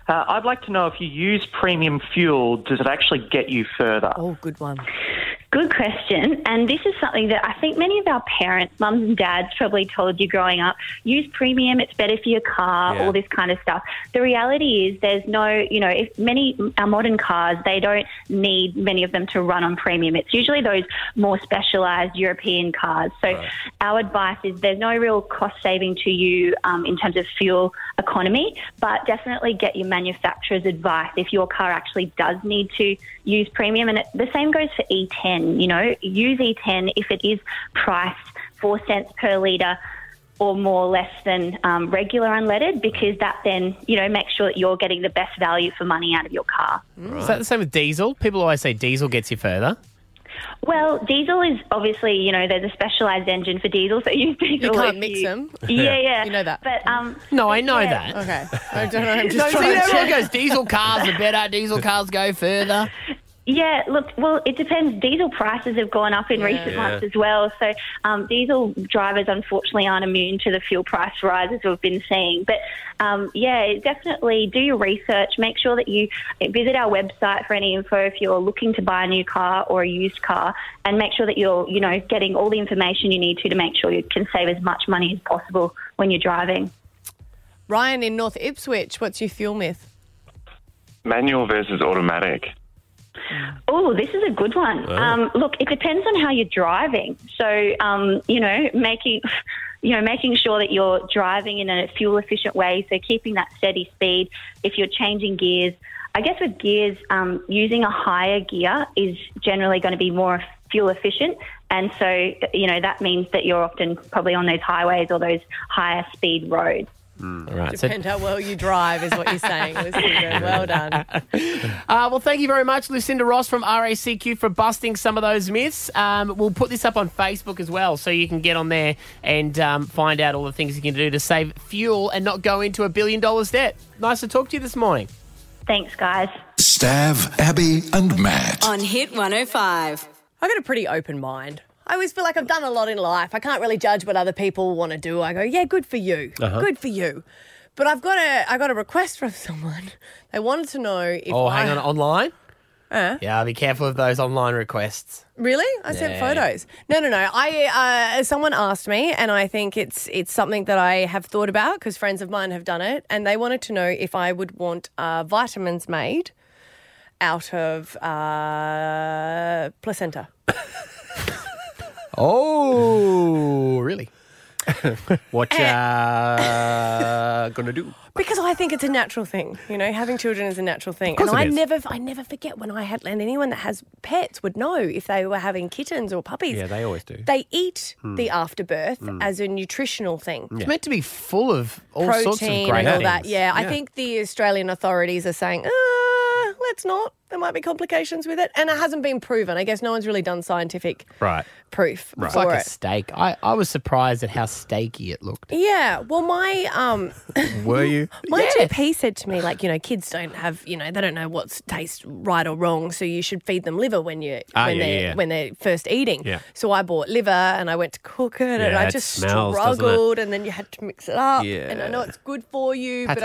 I'd like to know if you use premium fuel, does it actually get you further? Oh, good one. Good question. And this is something that I think many of our parents, mums and dads, probably told you growing up, use premium, it's better for your car, all this kind of stuff. The reality is there's no, if our modern cars, they don't need many of them to run on premium. It's usually those more specialised European cars. So our advice is there's no real cost saving to you in terms of fuel economy, but definitely get your manufacturer's advice if your car actually does need to use premium. And the same goes for E10. Use E10 if it is priced 4 cents per litre or more less than regular unleaded, because that then, makes sure that you're getting the best value for money out of your car. Is that the same with diesel? People always say diesel gets you further. Well, diesel is obviously, there's a specialised engine for diesel, so use diesel. You can't mix them. Yeah. You know that. But no, I know that. Okay. I don't know. I'm just No, trying to everyone check. goes, diesel cars are better, diesel cars go further. Yeah, look, well, it depends. Diesel prices have gone up in recent months as well. So diesel drivers, unfortunately, aren't immune to the fuel price rises we've been seeing. But, definitely do your research. Make sure that you visit our website for any info if you're looking to buy a new car or a used car, and make sure that you're, getting all the information you need to make sure you can save as much money as possible when you're driving. Ryan in North Ipswich, what's your fuel myth? Manual versus automatic. Oh, this is a good one. Look, it depends on how you're driving. So, making sure that you're driving in a fuel efficient way. So keeping that steady speed. If you're changing gears, I guess with gears, using a higher gear is generally going to be more fuel efficient. And so, that means that you're often probably on those highways or those higher speed roads. All right. Depend how well you drive is what you're saying, Lucinda. Well done. Well, thank you very much, Lucinda Ross from RACQ, for busting some of those myths. We'll put this up on Facebook as well, so you can get on there and find out all the things you can do to save fuel and not go into $1 billion debt. Nice to talk to you this morning. Thanks, guys. Stav, Abby and Matt. On Hit 105. I got a pretty open mind. I always feel like I've done a lot in life. I can't really judge what other people want to do. I go, yeah, good for you. Good for you. But I got a request from someone. They wanted to know if hang on, online? Yeah, be careful of those online requests. Really? I sent photos. No. Someone asked me, and I think it's something that I have thought about because friends of mine have done it, and they wanted to know if I would want vitamins made out of placenta. Oh, really? What you gonna do? Because I think it's a natural thing, having children is a natural thing. And I never forget when I had, and anyone that has pets would know if they were having kittens or puppies. Yeah, they always do. They eat the afterbirth as a nutritional thing. It's meant to be full of all protein sorts of great and all things. that. Yeah, I think the Australian authorities are saying, let's not. There might be complications with it. And it hasn't been proven. I guess no one's really done scientific proof It's for like it. a steak. I was surprised at how steaky it looked. Yeah, well, my Were you? my GP said to me, kids don't have, they don't know what's tastes right or wrong, so you should feed them liver when they're first eating. Yeah. So I bought liver and I went to cook it and I it just smells, doesn't it? struggled, and then you had to mix it up. Yeah. And I know it's good for you, but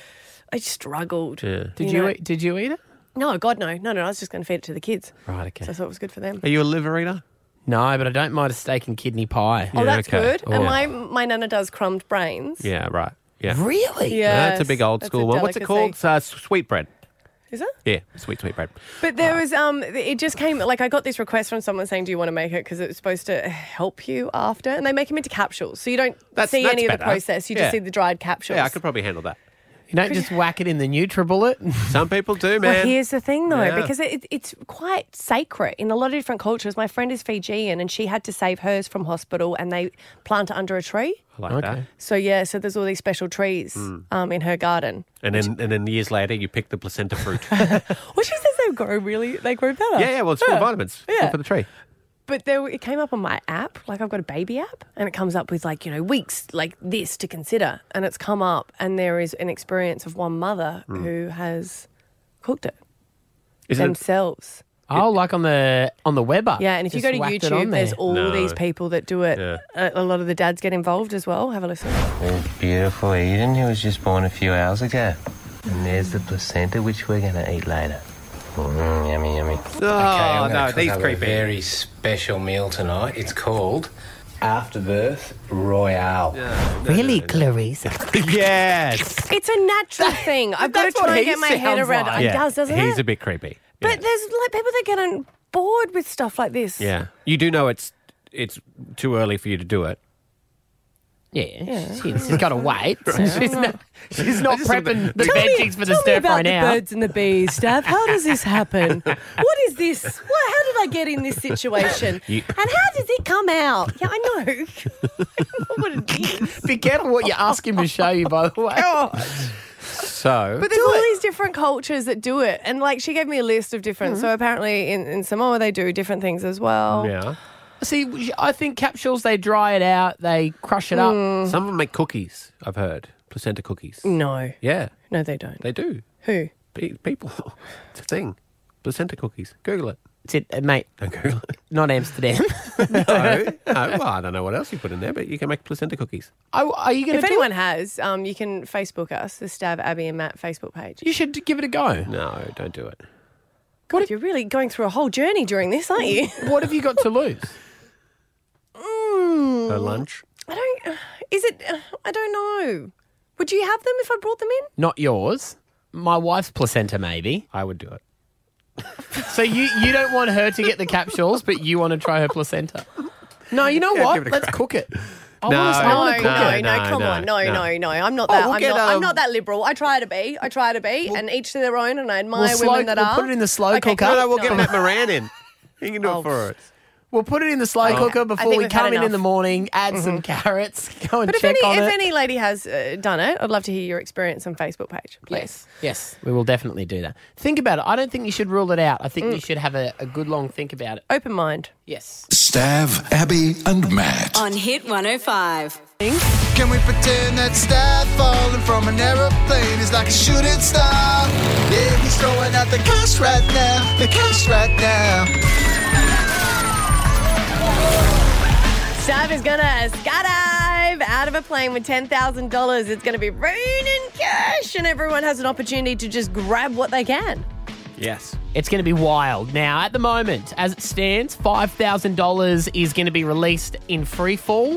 I struggled. Yeah. Did you eat it? No, God, no. No, I was just going to feed it to the kids. Right, okay. So I thought it was good for them. Are you a liver eater? No, but I don't mind a steak and kidney pie. Oh, that's good. Oh. And my nana does crumbed brains. Yeah, right. Yeah. Really? Yeah. That's a big old school one. What's it called? Sweetbread. Is it? Yeah, sweetbread. But there was, it just came, I got this request from someone saying, do you want to make it? Because it was supposed to help you after. And they make them into capsules. So you don't see any of the process. You just see the dried capsules. Yeah, I could probably handle that. You don't just whack it in the NutriBullet? Some people do, man. Well, here's the thing, though, Yeah. because it's quite sacred in a lot of different cultures. My friend is Fijian, and she had to save hers from hospital, and they plant it under a tree. I like that. So, so there's all these special trees in her garden. And then years later, you pick the placenta fruit. Well, she says they grow better. Yeah, well, it's full of vitamins. Yeah. Good for the tree. But it came up on my app, I've got a baby app, and it comes up with weeks like this to consider. And it's come up, and there is an experience of one mother who has cooked it themselves. Like on the Weber. Yeah, and if you go to YouTube, there's all these people that do it. Yeah. A lot of the dads get involved as well. Have a listen. Beautiful Eden, who was just born a few hours ago. And there's the placenta, which we're going to eat later. Yummy, yummy. Oh, I'm no, gonna cook these up creepy. a very special meal tonight. It's called Afterbirth Royale. Really, Clarice? Yes. It's a natural thing. I've got to That's what try and he get my head sounds around like. it. It does, doesn't He's it? a bit creepy. But there's like people that get bored with stuff like this. Yeah. You do know it's too early for you to do it. Yeah. She's got to wait. She's not prepping the Tell me- veggies for the tell me stir about fry the now. birds and the bees, Stav. How does this happen? What is this? How did I get in this situation? And how does it come out? Yeah, I know. I know what it is. Be careful what you ask him to show you, by the way. So. But there's all these different cultures that do it. And like she gave me a list of different. So apparently in Samoa they do different things as well. Yeah. See, I think capsules, they dry it out, they crush it up. Some of them make cookies, I've heard. Placenta cookies. No. Yeah. No, they don't. They do. Who? People. It's a thing. Placenta cookies. Google it. It's it, mate. Don't Google it. Not Amsterdam. No. Well, I don't know what else you put in there, but you can make placenta cookies. Are you going If to do anyone it? has, you can Facebook us, the Stav, Abby and Matt Facebook page. You should give it a go. No, don't do it. God, you're really going through a whole journey during this, aren't you? What have you got to lose? For lunch? I don't know. Would you have them if I brought them in? Not yours. My wife's placenta, maybe. I would do it. So you don't want her to get the capsules, but you want to try her placenta. No, you know Yeah, what? give it a Let's crack. cook it. I No, wanna cook it. No, come on. No. I'm not Oh, that. we'll get, I'm not that liberal. I try to be, and each to their own, and I admire women that we'll are. put it in the slow cooker. No, we'll get Matt Moran in. He can do Oh. it for us. We'll put it in the slow cooker I before think we we've had come in enough. the morning, add some carrots, go and But if check on it. any lady has done it, I'd love to hear your experience on Facebook page, please. Yes, we will definitely do that. Think about it. I don't think you should rule it out. I think you should have a good long think about it. Open mind. Yes. Stav, Abby, and Matt. On Hit 105. Can we pretend that Stav falling from an aeroplane is like a shooting star? Yeah, he's throwing out the cash right now, the cash right now. Stav is going to skydive out of a plane with $10,000. It's going to be raining cash, and everyone has an opportunity to just grab what they can. Yes. It's going to be wild. Now, at the moment, as it stands, $5,000 is going to be released in free fall.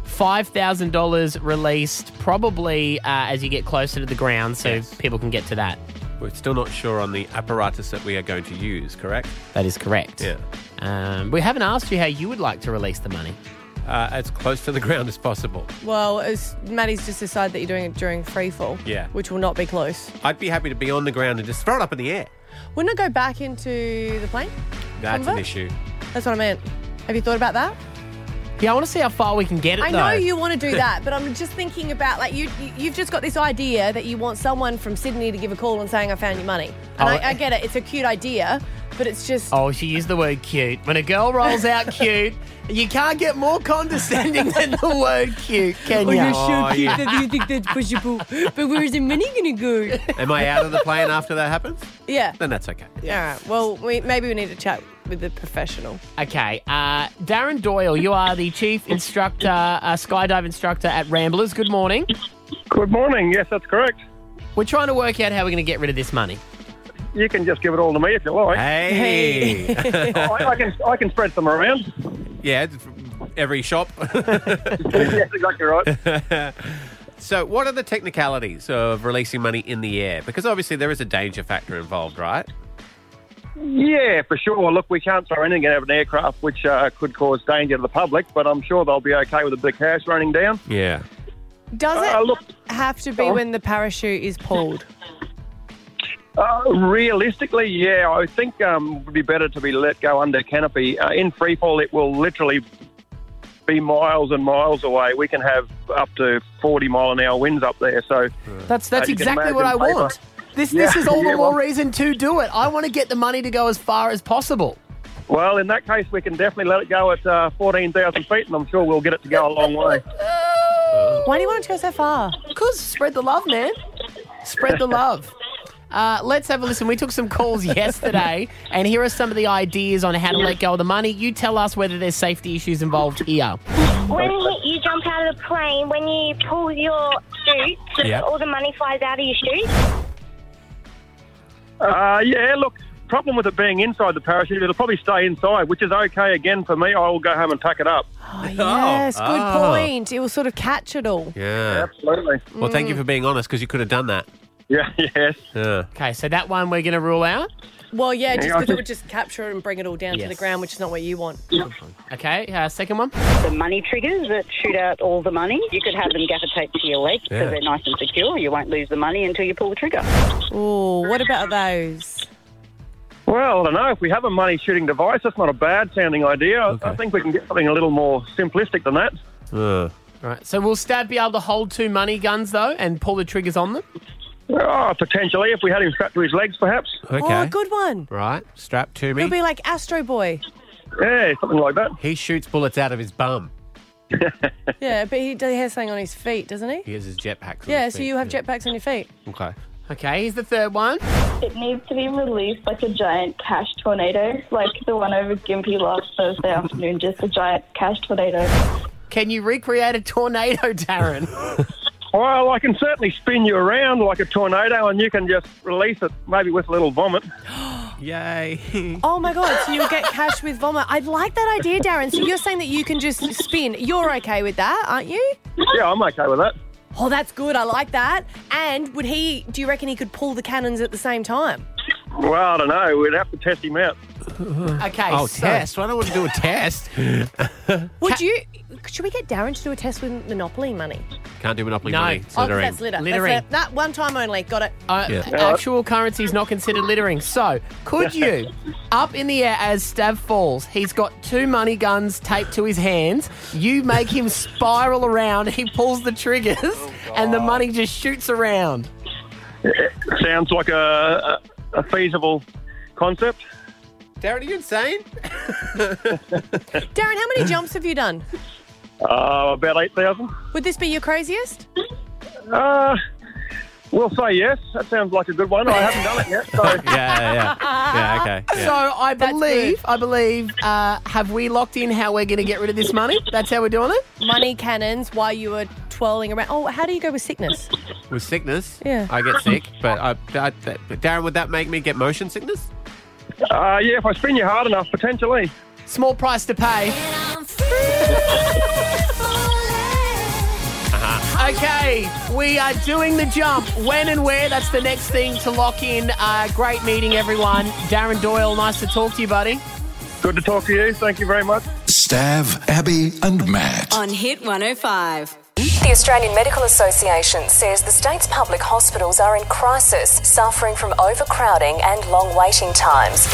$5,000 released probably as you get closer to the ground, so people can get to that. We're still not sure on the apparatus that we are going to use, correct? That is correct. Yeah. We haven't asked you how you would like to release the money. As close to the ground as possible. Well, as Maddie's just decided that you're doing it during free fall, Yeah. which will not be close. I'd be happy to be on the ground and just throw it up in the air. Wouldn't it go back into the plane? That's Some an of it? issue. That's what I meant. Have you thought about that? Yeah, I want to see how far we can get it, I though. know you want to do that, but I'm just thinking about, like, you've just got this idea that you want someone from Sydney to give a call and saying, I found your money. And I get it. It's a cute idea, but it's just... Oh, she used the word cute. When a girl rolls out cute, you can't get more condescending than the word cute, can you? that you think that's pushable. But where's the money going to go? Am I out of the plane after that happens? Yeah. Then that's okay. All right. Well, maybe we need to chat with the professional. Okay. Darren Doyle, you are the chief instructor, skydive instructor at Ramblers. Good morning. Good morning. Yes, that's correct. We're trying to work out how we're going to get rid of this money. You can just give it all to me if you like. Hey. I can spread some around. Yeah, every shop. Yes, exactly right. So what are the technicalities of releasing money in the air? Because obviously there is a danger factor involved, right? Yeah, for sure. Look, we can't throw anything out of an aircraft which could cause danger to the public, but I'm sure they'll be okay with a bit of cash running down. Yeah. Does it have to be when the parachute is pulled? Realistically, yeah, I think it would be better to be let go under canopy. In free fall, it will literally be miles and miles away. We can have up to 40-mile-an-hour winds up there. So That's you can exactly what I imagine want. paper. This Yeah, is all the yeah, more well- reason to do it. I want to get the money to go as far as possible. Well, in that case, we can definitely let it go at 14,000 feet, and I'm sure we'll get it to go a long way. Why do you want it to go so far? Because spread the love, man. Spread the love. Let's have a listen. We took some calls yesterday, and here are some of the ideas on how to let go of the money. You tell us whether there's safety issues involved here. When you jump out of the plane, when you pull your chute, Yeah. all the money flies out of your chute. Yeah, look, problem with it being inside the parachute, it'll probably stay inside, which is okay again for me. I will go home and pack it up. Oh, yes, good point. It will sort of catch it all. Yeah. Absolutely. Well, thank you for being honest, because you could have done that. Yeah, yes. Yeah. Okay, so that one we're going to rule out. Well, yeah, just Yeah, I because it think- would just capture it and bring it all down to the Yes. ground, which is not what you want. Okay, second one. The money triggers that shoot out all the money, you could have them gaffer taped to your leg because Yeah. they're nice and secure. You won't lose the money until you pull the trigger. Oh, what about those? Well, I don't know. If we have a money shooting device, that's not a bad sounding idea. I think we can get something a little more simplistic than that. Right, so will Stab be able to hold 2 money guns, though, and pull the triggers on them? Oh, potentially, if we had him strapped to his legs, perhaps. Okay. Oh, good one. Right, strapped to me. He'll be like Astro Boy. Yeah, something like that. He shoots bullets out of his bum. Yeah, but he has something on his feet, doesn't he? He has his jetpacks on Yeah, his so feet. you have jetpacks on your feet. Okay. Okay, here's the third one. It needs to be released like a giant cash tornado, like the one over Gympie last Thursday afternoon, just a giant cash tornado. Can you recreate a tornado, Darren? Well, I can certainly spin you around like a tornado and you can just release it, maybe with a little vomit. Yay. Oh, my God, so you'll get cash with vomit. I like that idea, Darren. So you're saying that you can just spin. You're okay with that, aren't you? Yeah, I'm okay with that. Oh, that's good. I like that. And do you reckon he could pull the cannons at the same time? Well, I don't know. We'd have to test him out. Okay, Oh, so- test? I don't want to do a test. Should we get Darren to do a test with Monopoly money? Can't do Monopoly No. money. It's littering. That's litter. Littering. That's it. One time only. Got it. Actual currency is not considered littering. So, could you, up in the air as Stav falls, he's got 2 money guns taped to his hands, you make him spiral around, he pulls the triggers, and the money just shoots around. Sounds like a feasible concept. Darren, are you insane? Darren, how many jumps have you done? About 8,000. Would this be your craziest? We'll say yes. That sounds like a good one. I haven't done it yet. So. Yeah, okay. Yeah. So I believe, have we locked in how we're going to get rid of this money? That's how we're doing it? Money cannons while you were twirling around. Oh, how do you go with sickness? With sickness, Yeah. I get sick, but Darren, would that make me get motion sickness? Yeah, if I spin you hard enough, potentially. Small price to pay. Okay, we are doing the jump. When and where, that's the next thing to lock in. Great meeting, everyone. Darren Doyle, nice to talk to you, buddy. Good to talk to you. Thank you very much. Stav, Abby and Matt. On Hit 105. The Australian Medical Association says the state's public hospitals are in crisis, suffering from overcrowding and long waiting times.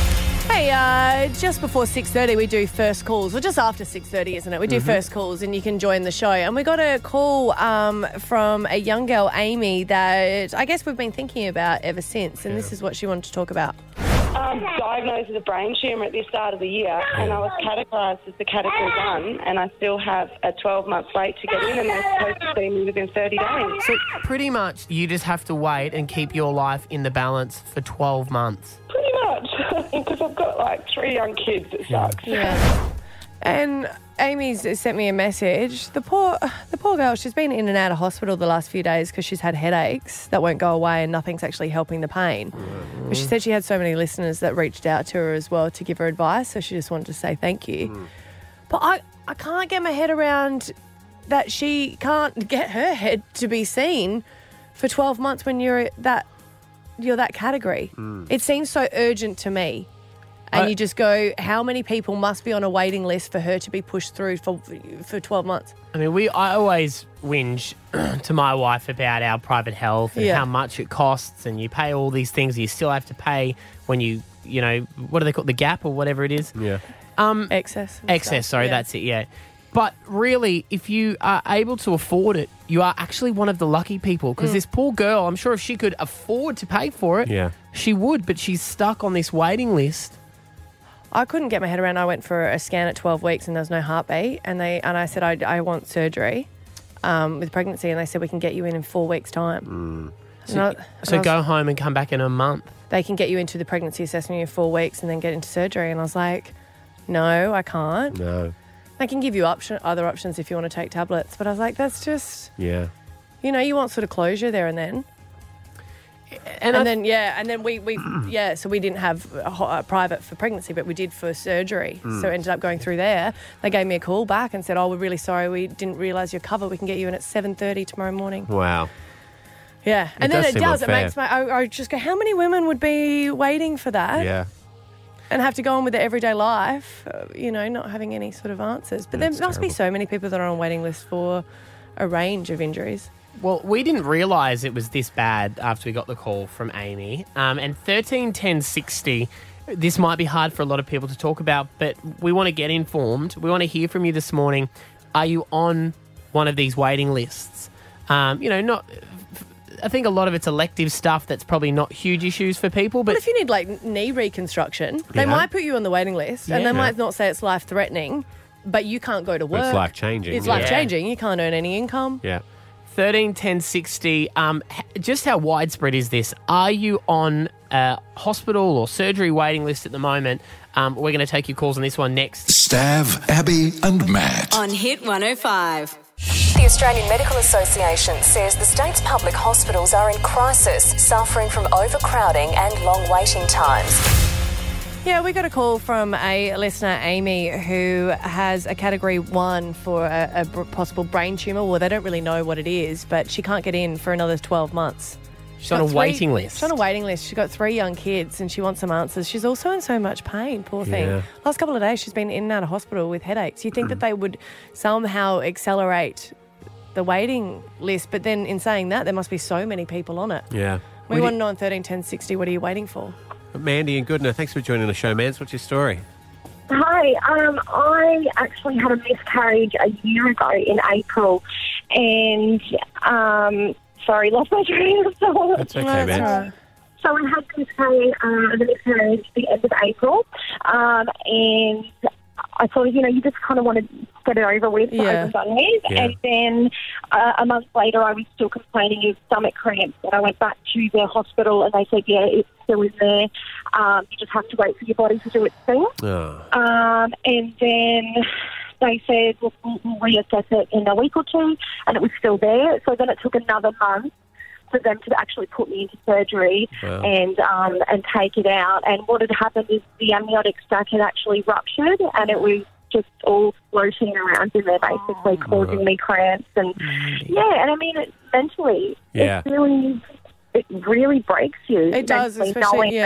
Hey, just before 6:30 we do first calls, or just after 6:30, isn't it? We do first calls and you can join the show. And we got a call from a young girl, Amy, that I guess we've been thinking about ever since, and this is what she wanted to talk about. Diagnosed with a brain tumour at the start of the year, and I was categorised as the category 1, and I still have a 12-month wait to get in, and they're supposed to see me within 30 days. So pretty much you just have to wait and keep your life in the balance for 12 months. Pretty much, because I've got like 3 young kids. It sucks. Yeah. And Amy's sent me a message. The poor girl, she's been in and out of hospital the last few days because she's had headaches that won't go away and nothing's actually helping the pain. But she said she had so many listeners that reached out to her as well to give her advice, so she just wanted to say thank you. But I can't get my head around that she can't get her head to be seen for 12 months when you're that category. It seems so urgent to me. And you just go, how many people must be on a waiting list for her to be pushed through for 12 months? I mean, I always whinge to my wife about our private health and how much it costs, and you pay all these things you still have to pay when you know, what do they call it, the gap or whatever it is? Yeah. Excess. That's it, yeah. But really, if you are able to afford it, you are actually one of the lucky people, because this poor girl, I'm sure if she could afford to pay for it, she would, but she's stuck on this waiting list. I couldn't get my head around. I went for a scan at 12 weeks and there was no heartbeat, and I said I want surgery with pregnancy, and they said we can get you in 4 weeks' time. So go home and come back in a month. They can get you into the pregnancy assessment in 4 weeks and then get into surgery. And I was like, no, I can't. No. They can give you other options if you want to take tablets. But I was like, that's just, Yeah. you want sort of closure there and then. And then so we didn't have a private for pregnancy, but we did for surgery. So ended up going through there. They gave me a call back and said, we're really sorry, we didn't realise you're covered. We can get you in at 7:30 tomorrow morning. Wow. Yeah, and then it makes I just go, how many women would be waiting for that? Yeah. And have to go on with their everyday life, not having any sort of answers. But there must be so many people that are on waiting lists for a range of injuries. Well, we didn't realise it was this bad after we got the call from Amy. And 131060, this might be hard for a lot of people to talk about, but we want to get informed. We want to hear from you this morning. Are you on one of these waiting lists? I think a lot of it's elective stuff that's probably not huge issues for people. But if you need, knee reconstruction, they might put you on the waiting list, and they might not say it's life-threatening, but you can't go to work. It's life-changing. It's life-changing. You can't earn any income. Yeah. 131060, just how widespread is this? Are you on a hospital or surgery waiting list at the moment? We're going to take your calls on this one next. Stav, Abby and Matt. On Hit 105. The Australian Medical Association says the state's public hospitals are in crisis, suffering from overcrowding and long waiting times. Yeah, we got a call from a listener, Amy, who has a Category 1 for a possible brain tumour. Well, they don't really know what it is, but she can't get in for another 12 months. She's on a waiting list. She's on a waiting list. She's got 3 young kids and she wants some answers. She's also in so much pain, poor thing. Yeah. Last couple of days she's been in and out of hospital with headaches. You'd think that they would somehow accelerate the waiting list, but then in saying that, there must be so many people on it. Yeah. We want to know on 131060, what are you waiting for? Mandy and Goodner, thanks for joining the show, Mans. What's your story? Hi, I actually had a miscarriage a year ago in April, and sorry, lost my train of thought. That's okay, man. So I had the miscarriage at the end of April, and I thought, you just kind of want to get it over with, over and done with. Yeah. And then a month later, I was still complaining of stomach cramps, and I went back to the hospital, and they said, it's still in there. You just have to wait for your body to do its thing. Oh. And then they said, we'll reassess it in a week or two, and it was still there. So then it took another month for them to actually put me into surgery and take it out. And what had happened is the amniotic sac had actually ruptured, and it was just all floating around in there, basically causing me cramps. And and I mean, mentally, it really breaks you. It does, especially,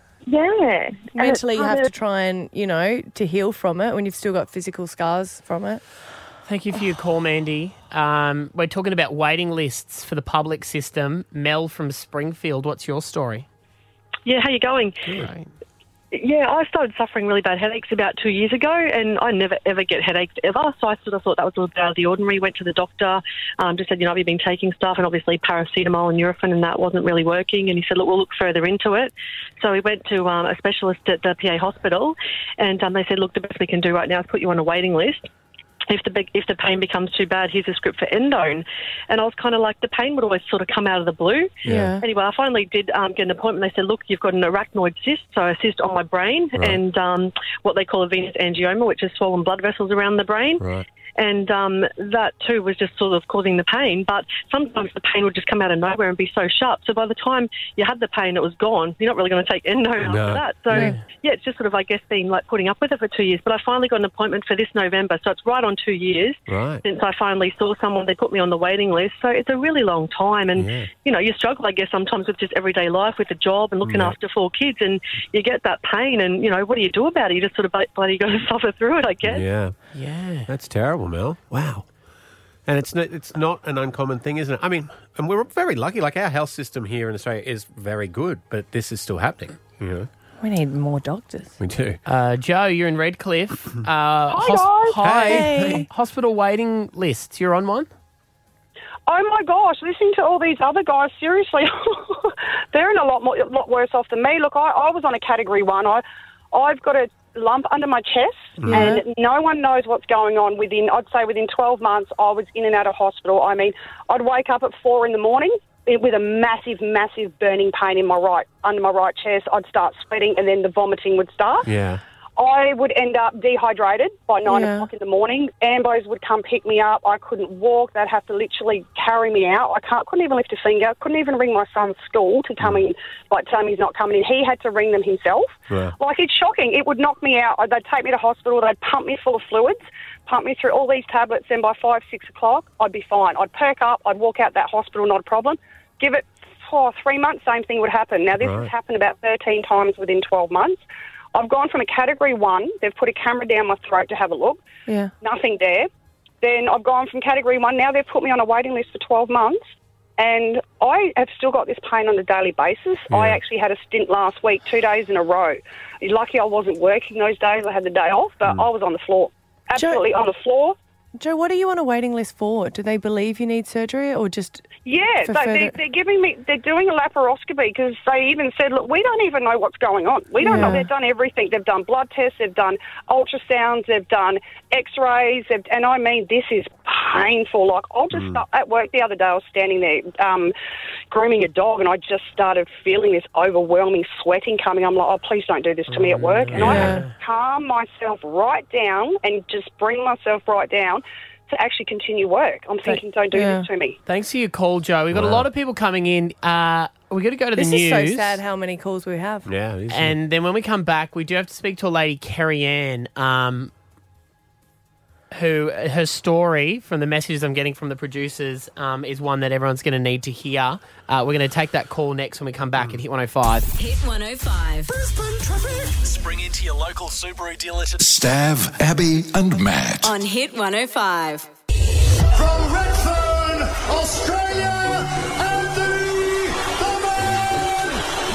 Yeah. Mentally, you have to try and, to heal from it when you've still got physical scars from it. Thank you for your call, Mandy. We're talking about waiting lists for the public system. Mel from Springfield, what's your story? Yeah, how you going? Right. Yeah, I started suffering really bad headaches about 2 years ago, and I never, ever get headaches ever, so I sort of thought that was a little bit out of the ordinary. Went to the doctor, just said, have you been taking stuff? And obviously paracetamol and Nurofen, and that wasn't really working, and he said, look, we'll look further into it. So we went to a specialist at the PA hospital, and they said, look, the best we can do right now is put you on a waiting list. If the pain becomes too bad, here's a script for endone. And I was kind of like, the pain would always sort of come out of the blue. Yeah. Anyway, I finally did get an appointment. They said, look, you've got an arachnoid cyst, so a cyst on my brain, and what they call a venous angioma, which is swollen blood vessels around the brain. Right. And that, too, was just sort of causing the pain. But sometimes the pain would just come out of nowhere and be so sharp. So by the time you had the pain, it was gone. You're not really going to take endone after that. So, it's just sort of, I guess, been like putting up with it for 2 years. But I finally got an appointment for this November. So it's right on 2 years since I finally saw someone. They put me on the waiting list. So it's a really long time. And, you struggle, I guess, sometimes with just everyday life, with a job and looking after 4 kids. And you get that pain. And, what do you do about it? You just sort of bloody got to suffer through it, I guess. Yeah. That's terrible, Mel. Wow. And it's not an uncommon thing, isn't it? I mean, and we're very lucky. Like, our health system here in Australia is very good, but this is still happening, We need more doctors. We do. Joe, you're in Redcliffe. Hi, guys. Hi. Hey. Hospital waiting lists. You're on one? Oh, my gosh. Listening to all these other guys, seriously, they're in a lot worse off than me. Look, I was on a Category 1. I've got a lump under my chest, and no one knows what's going on. Within 12 months, I was in and out of hospital. I mean, I'd wake up at 4 in the morning with a massive, massive burning pain in under my right chest. I'd start sweating, and then the vomiting would start. Yeah. I would end up dehydrated by 9 o'clock in the morning. Ambos would come pick me up. I couldn't walk. They'd have to literally carry me out. Couldn't even lift a finger. Couldn't even ring my son's school to come in, tell me he's not coming in. He had to ring them himself. Yeah. It's shocking. It would knock me out. They'd take me to hospital. They'd pump me full of fluids, pump me through all these tablets. Then by 5, 6 o'clock, I'd be fine. I'd perk up. I'd walk out that hospital, not a problem. Give it 3 months, same thing would happen. Now, this has happened about 13 times within 12 months. I've gone from a Category 1. They've put a camera down my throat to have a look. Yeah. Nothing there. Then I've gone from Category 1. Now they've put me on a waiting list for 12 months. And I have still got this pain on a daily basis. Yeah. I actually had a stint last week, 2 days in a row. You're lucky I wasn't working those days. I had the day off, but I was on the floor. Absolutely on the floor. Joe, what are you on a waiting list for? Do they believe you need surgery or just... Yeah, they're giving me... They're doing a laparoscopy because they even said, look, we don't even know what's going on. We don't know. They've done everything. They've done blood tests. They've done ultrasounds. They've done x-rays. And I mean, this is painful. I'll just start at work the other day. I was standing there grooming a dog and I just started feeling this overwhelming sweating coming. I'm like, oh, please don't do this to me at work. And I had to calm myself right down and just bring myself right down to actually continue work. I'm thinking, don't do this to me. Thanks for your call, Joe. We've got a lot of people coming in. We've got to go to the news. This is so sad how many calls we have. Yeah, it is. And then when we come back, we do have to speak to a lady, Kerry Ann, who her story from the messages I'm getting from the producers is one that everyone's going to need to hear. We're going to take that call next when we come back at Hit 105. Hit 105. Brisbane traffic. Spring into your local Subaru dealer to Stav, Abby and Matt. On Hit 105. From Redfern, Australia, Anthony the Man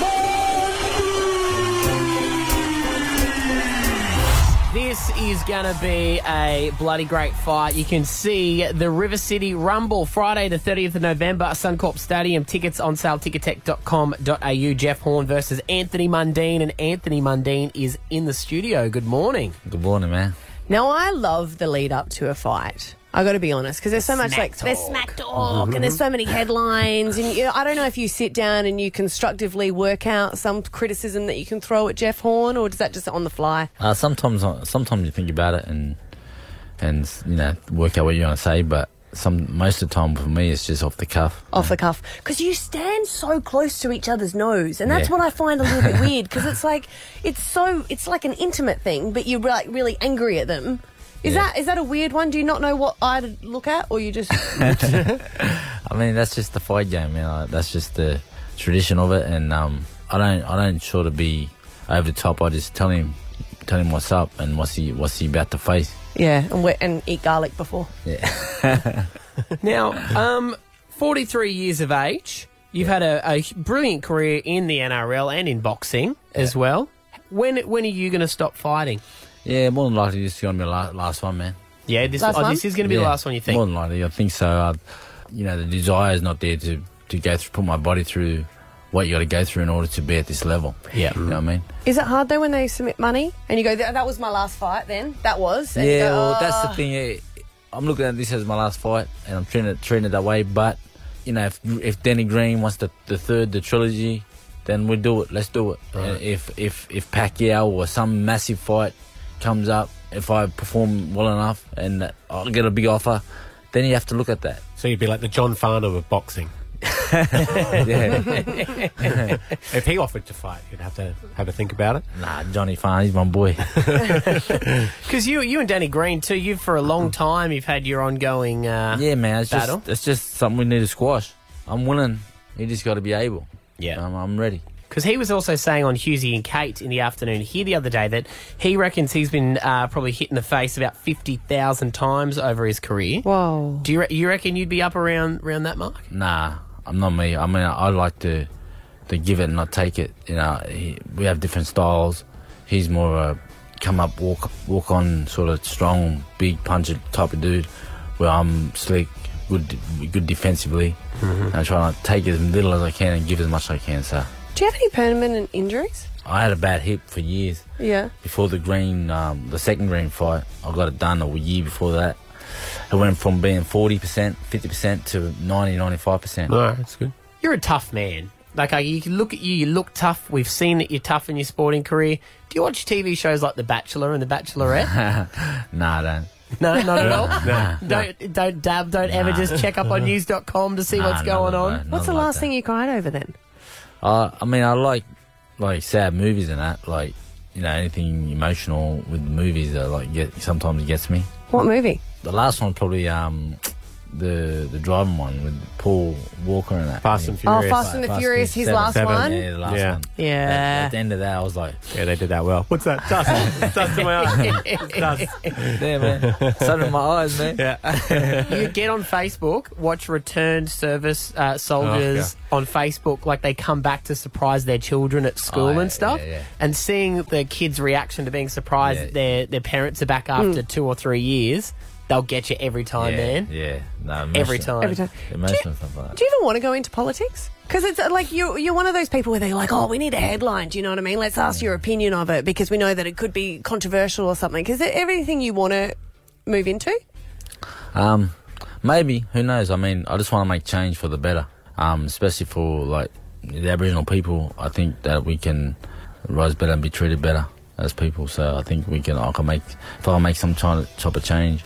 Mundy. This is going to be a bloody great fight. You can see the River City Rumble Friday the 30th of November, Suncorp Stadium. Tickets on sale, tickettech.com.au. Jeff Horn versus Anthony Mundine, and Anthony Mundine is in the studio. Good morning. Good morning, man. Now, I love the lead up to a fight. I got to be honest, because there's so much there's smack talk and there's so many headlines, and I don't know if you sit down and you constructively work out some criticism that you can throw at Jeff Horn, or does that just on the fly? Sometimes you think about it and work out what you're going to say, but most of the time for me it's just off the cuff. Off the cuff, because you stand so close to each other's nose, and that's what I find a little bit weird, because it's like an intimate thing, but you're like really angry at them. Is that a weird one? Do you not know what I'd look at, or you just... I mean, that's just the fight game, that's just the tradition of it, and I don't sort of be over the top. I just tell him what's up and what's he about to face. Yeah, and eat garlic before. Yeah. Now, 43 years of age. You've had a brilliant career in the NRL and in boxing as well. When are you going to stop fighting? Yeah, more than likely this is going to be the last one, man. Yeah, this is going to be the last one, you think? More than likely, I think so. The desire is not there to put my body through what you got to go through in order to be at this level. Yeah. You know what I mean? Is it hard, though, when they submit money and you go, that was my last fight then? That was? And yeah, go, well, that's the thing. Yeah. I'm looking at this as my last fight and I'm treating it that way. But, if Danny Green wants the trilogy, then we'll do it. Let's do it. Right. If Pacquiao or some massive fight comes up, if I perform well enough and I'll get a big offer, then you have to look at that. So you'd be like the John Farnham of boxing. If he offered to fight, you'd have to have a think about it. Nah, Johnny Farnham, he's my boy. Because you and Danny Green too, you've for a long time you've had your ongoing battle. It's just something we need to squash. I'm willing. You just got to be able. Yeah, I'm ready. Because he was also saying on Hughesy and Kate in the afternoon here the other day that he reckons he's been probably hit in the face about 50,000 times over his career. Whoa. Do you reckon you'd be up around that mark? Nah, I'm not me. I mean, I like to give it and not take it. We have different styles. He's more of a come up, walk on sort of strong, big puncher type of dude, where I'm slick, good defensively. And I try to take as little as I can and give as much as I can, so... Do you have any permanent injuries? I had a bad hip for years. Yeah. Before the second Green fight, I got it done a year before that. It went from being 40%, 50% to 90, 95%. All right, that's good. You're a tough man. Like, you can look at you look tough. We've seen that you're tough in your sporting career. Do you watch TV shows like The Bachelor and The Bachelorette? Nah, I don't. No, not at all? No. Don't dab, don't ever just check up on news.com to see what's going on? What's the last thing you cried over then? I mean, I like sad movies and that. Like, you know, anything emotional with movies that sometimes it gets me. What movie? The last one probably the driving one with Paul Walker and that. Fast and Furious. Oh, Fast and the Furious, his last one? Yeah, the last one. Yeah. At the end of that, I was like... Yeah, they did that well. What's that? Dust. Dust in my eyes. Dust. Yeah, man. Sun in my eyes, man. Yeah. You get on Facebook, watch returned service soldiers on Facebook, like they come back to surprise their children at school and stuff. yeah. And seeing the kids' reaction to being surprised that their parents are back after 2 or 3 years, they'll get you every time, man. Yeah. No, Every time. Emotional stuff like that. Do you even want to go into politics? Because it's like you're one of those people where they're like, oh, we need a headline. Do you know what I mean? Let's ask your opinion of it because we know that it could be controversial or something. Is it everything you want to move into? Maybe. Who knows? I mean, I just want to make change for the better. Especially for like the Aboriginal people. I think that we can rise better and be treated better as people. So I think if I can make some type of change,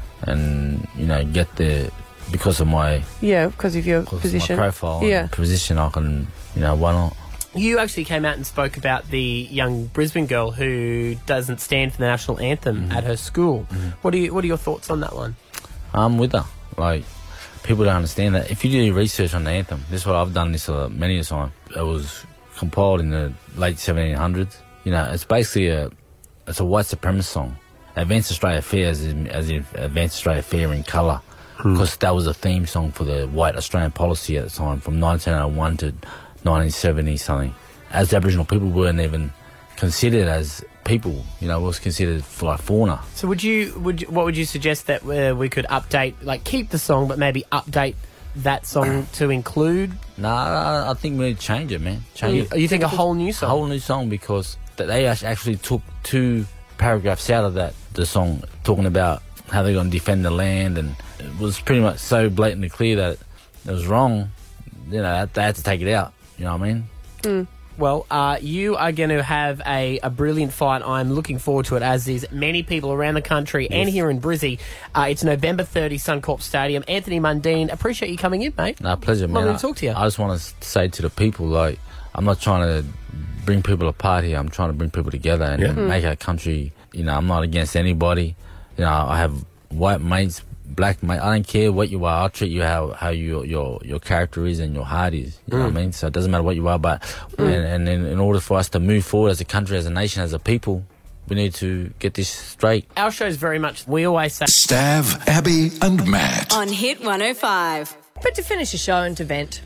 and get there because of my because of your position, my profile, and position. I can why not? You actually came out and spoke about the young Brisbane girl who doesn't stand for the national anthem at her school. What are your thoughts on that one? I'm with her. Like, people don't understand that. If you do research on the anthem, this is what I've done this many a time. It was compiled in the late 1700s. It's basically a white supremacist song. Advanced Australia Fair as in Advanced Australia Fair in colour, because that was a theme song for the white Australian policy at the time, from 1901 to 1970 something. As Aboriginal people weren't even considered as people, it was considered for like fauna. So what would you suggest that we could update, like keep the song, but maybe update that song to include? Nah, I think we need to change it, man. You think a whole new song? A whole new song, because they actually took 2 paragraphs out of the song, talking about how they're going to defend the land, and it was pretty much so blatantly clear that it was wrong. They had to take it out. You know what I mean? Well, you are going to have a brilliant fight. I'm looking forward to it, as is many people around the country and here in Brizzy. It's November 30, Suncorp Stadium. Anthony Mundine, appreciate you coming in, mate. No, pleasure, man. Lovely to talk to you. I just want to say to the people, like, I'm not trying to bring people apart here. I'm trying to bring people together and make our country. I'm not against anybody. I have white mates, black mates. I don't care what you are. I'll treat you how your character is and your heart is. You know what I mean? So it doesn't matter what you are. But and in order for us to move forward as a country, as a nation, as a people, we need to get this straight. Our show's very much, we always say, Stav, Abby and Matt. On Hit 105. But to finish the show and to vent,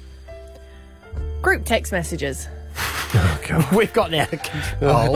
group text messages. Oh, God. We've gotten out of control.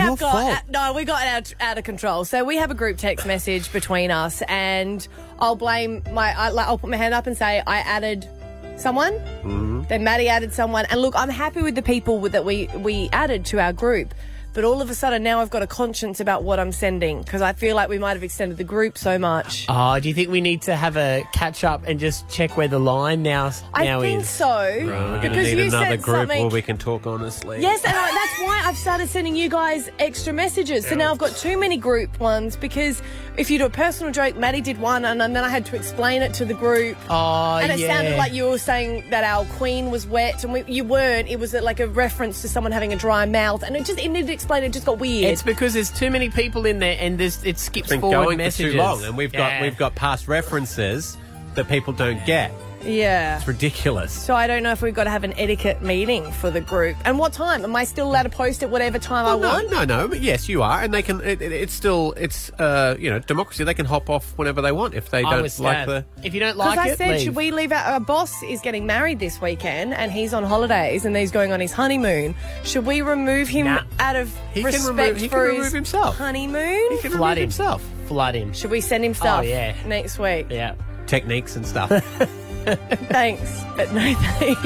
We got out of control. So we have a group text message between us, and I'll blame I'll put my hand up and say I added someone. Then Maddie added someone, and look, I'm happy with the people that we added to our group. But all of a sudden now I've got a conscience about what I'm sending, because I feel like we might have extended the group so much. Oh, do you think we need to have a catch up and just check where the line now is? I think so. Right, we're going to need another group where we can talk honestly. Yes, and that's why I've started sending you guys extra messages. So now I've got too many group ones, because if you do a personal joke, Maddie did one, and then I had to explain it to the group. Oh, and it sounded like you were saying that our queen was wet, and you weren't. It was like a reference to someone having a dry mouth, and it needed to explain. It just got weird. It's because there's too many people in there, and it skips It's been forward going messages. for too long, and we've got past references that people don't get. Yeah. It's ridiculous. So I don't know if we've got to have an etiquette meeting for the group. And what time? Am I still allowed to post at whatever time I want? No. But yes, you are, and they can. It's democracy. They can hop off whenever they want if they don't like the. If you don't like it, because I said, leave. should we leave our boss is getting married this weekend, and he's on holidays, and he's going on his honeymoon. Should we remove him out of respect for his himself. honeymoon? He can remove himself. Flood him. Should we send him stuff? Oh, yeah. Next week. Yeah. Techniques and stuff. Thanks, but no thanks.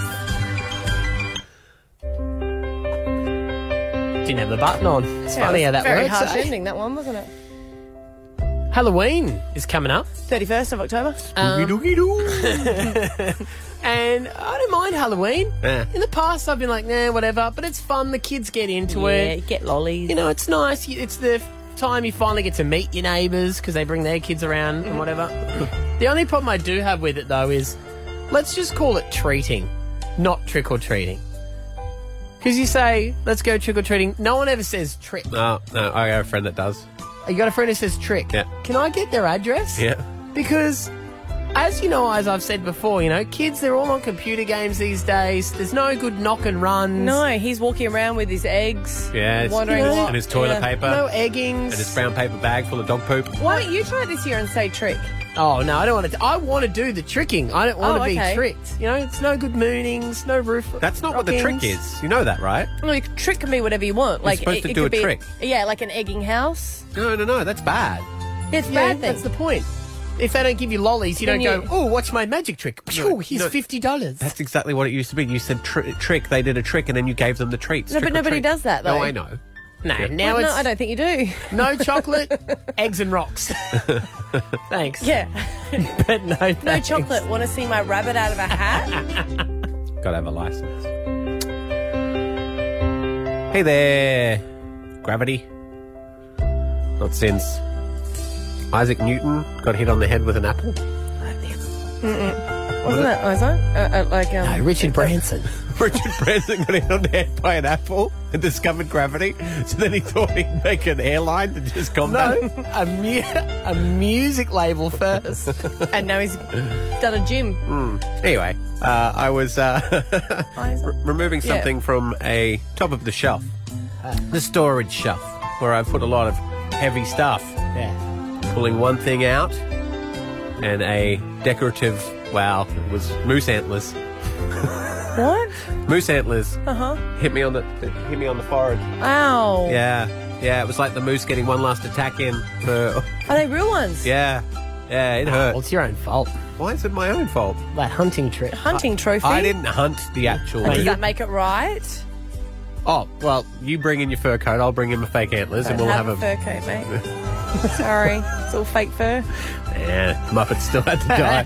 Didn't have the button on. It's funny how that very works. harsh ending, that one, wasn't it? Halloween is coming up. 31st of October. And I don't mind Halloween. Yeah. In the past, I've been like, nah, whatever. But it's fun. The kids get into it. Yeah, you get lollies. You know, it's nice. It's the time you finally get to meet your neighbours because they bring their kids around and whatever. The only problem I do have with it, though, is let's just call it treating, not trick-or-treating. Because you say, let's go trick-or-treating. No one ever says trick. No, I got a friend that does. You got a friend who says trick? Yeah. Can I get their address? Yeah. Because, as you know, as I've said before, you know, kids, they're all on computer games these days. There's no good knock and runs. No, he's walking around with his eggs. Yeah, wondering what. and his toilet paper. No eggings. And his brown paper bag full of dog poop. Why don't you try this year and say trick? Oh, no, I don't want to. I want to do the tricking. I don't want to be okay. tricked. You know, it's no good moonings, no roof. That's not what the trick is. You know that, right? Well, trick can be whatever you want. You're supposed to do could a be, trick. Yeah, like an egging house. No, that's bad. It's Yeah, bad. that's the point. If they don't give you lollies, you Then don't go, oh, watch my magic trick. Phew, here's $50. That's exactly what it used to be. You said trick. They did a trick, and then you gave them the treats. No, but nobody does that, though. No, I know. No, Yeah. now Well, it's no, I don't think you do. no chocolate, eggs and rocks. Thanks. Yeah. But no No thanks. chocolate. Want to see my rabbit out of a hat? Gotta have a license. Hey there, Gravity. Not since Isaac Newton got hit on the head with an apple. Wasn't that Isaac? No, Richard Branson. Richard Branson got hit on the head by an apple and discovered gravity, so then he thought he'd make an airline to just combat it. a music label first. And now he's done a gym. Anyway, I was removing Yeah. something from a top of the shelf, the storage shelf, where I put a lot of heavy stuff. Yeah. Pulling one thing out, and a decorative, it was moose antlers. What? Moose antlers Uh-huh. hit me on the forehead. Ow. Yeah, it was like the moose getting one last attack in. For, Are they real ones? yeah, it hurt. Well, it's your own fault. Why is it my own fault? That hunting trip. Hunting trophy? I didn't hunt the actual. Does that make it right? Oh, well, you bring in your fur coat, I'll bring in my fake antlers, and we'll have a fur coat, mate. Sorry, it's all fake fur. Yeah, Muppet still had to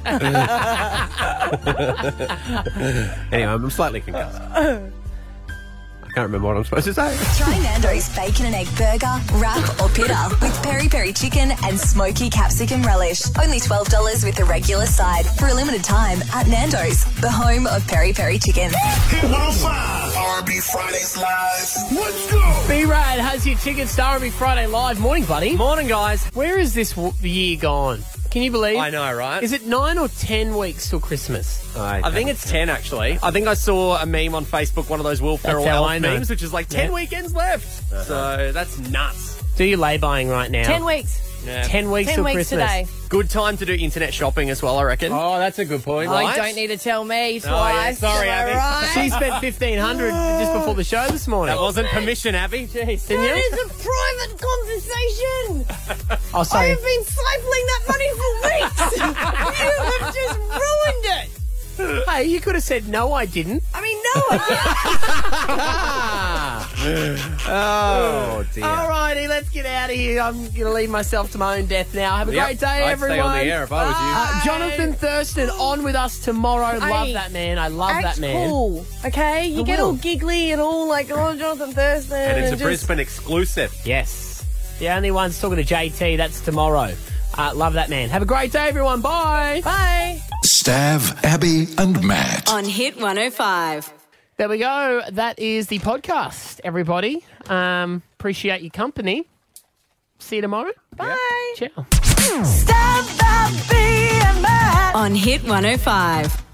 die. Anyway, I'm slightly concussed. I can't remember what I'm supposed to say. Try Nando's bacon and egg burger, wrap or pitta with peri peri chicken and smoky capsicum relish. Only $12 with the regular side for a limited time at Nando's, the home of peri peri chicken. Hit 105, R&B Fridays Live. Let's go! B-Rad has your tickets to R&B Friday Live. Morning, buddy. Morning, guys. Where is this year gone? Can you believe? I know, right? Is it 9 or 10 weeks till Christmas? I think it's 10, actually. I think I saw a meme on Facebook, one of those Will Ferrell how elf I know. memes, which is like 10 weekends left. So that's nuts. Do your lay buying right now. 10 weeks. Yeah. 10 weeks 10 till weeks Christmas. today. Good time to do internet shopping as well, I reckon. Oh, that's a good point. Oh, you don't need to tell me yeah, twice. sorry, am I Abby. right? She spent $1,500 just before the show this morning. That wasn't permission, Abby. Jeez, That didn't you? is a private conversation. Oh, I sorry. have been siphoning that money for weeks. You have just ruined it. Hey, you could have said, no, I didn't. I mean, no, I Oh, dear. All righty, let's get out of here. I'm going to leave myself to my own death now. Have a Yep, great day, I'd everyone. stay on the air if I was you. Jonathan Thurston on with us tomorrow. Love Hey, that man. I love act that man. cool, okay? You I get will. all giggly and all like, oh, Jonathan Thurston. And it's a just- Brisbane exclusive. Yes. The only one's talking to JT. That's tomorrow. Love that man. Have a great day, everyone. Bye. Bye. Stav, Abby, and Matt. On Hit 105. There we go. That is the podcast, everybody. Appreciate your company. See you tomorrow. Bye. Ciao. On Hit 105.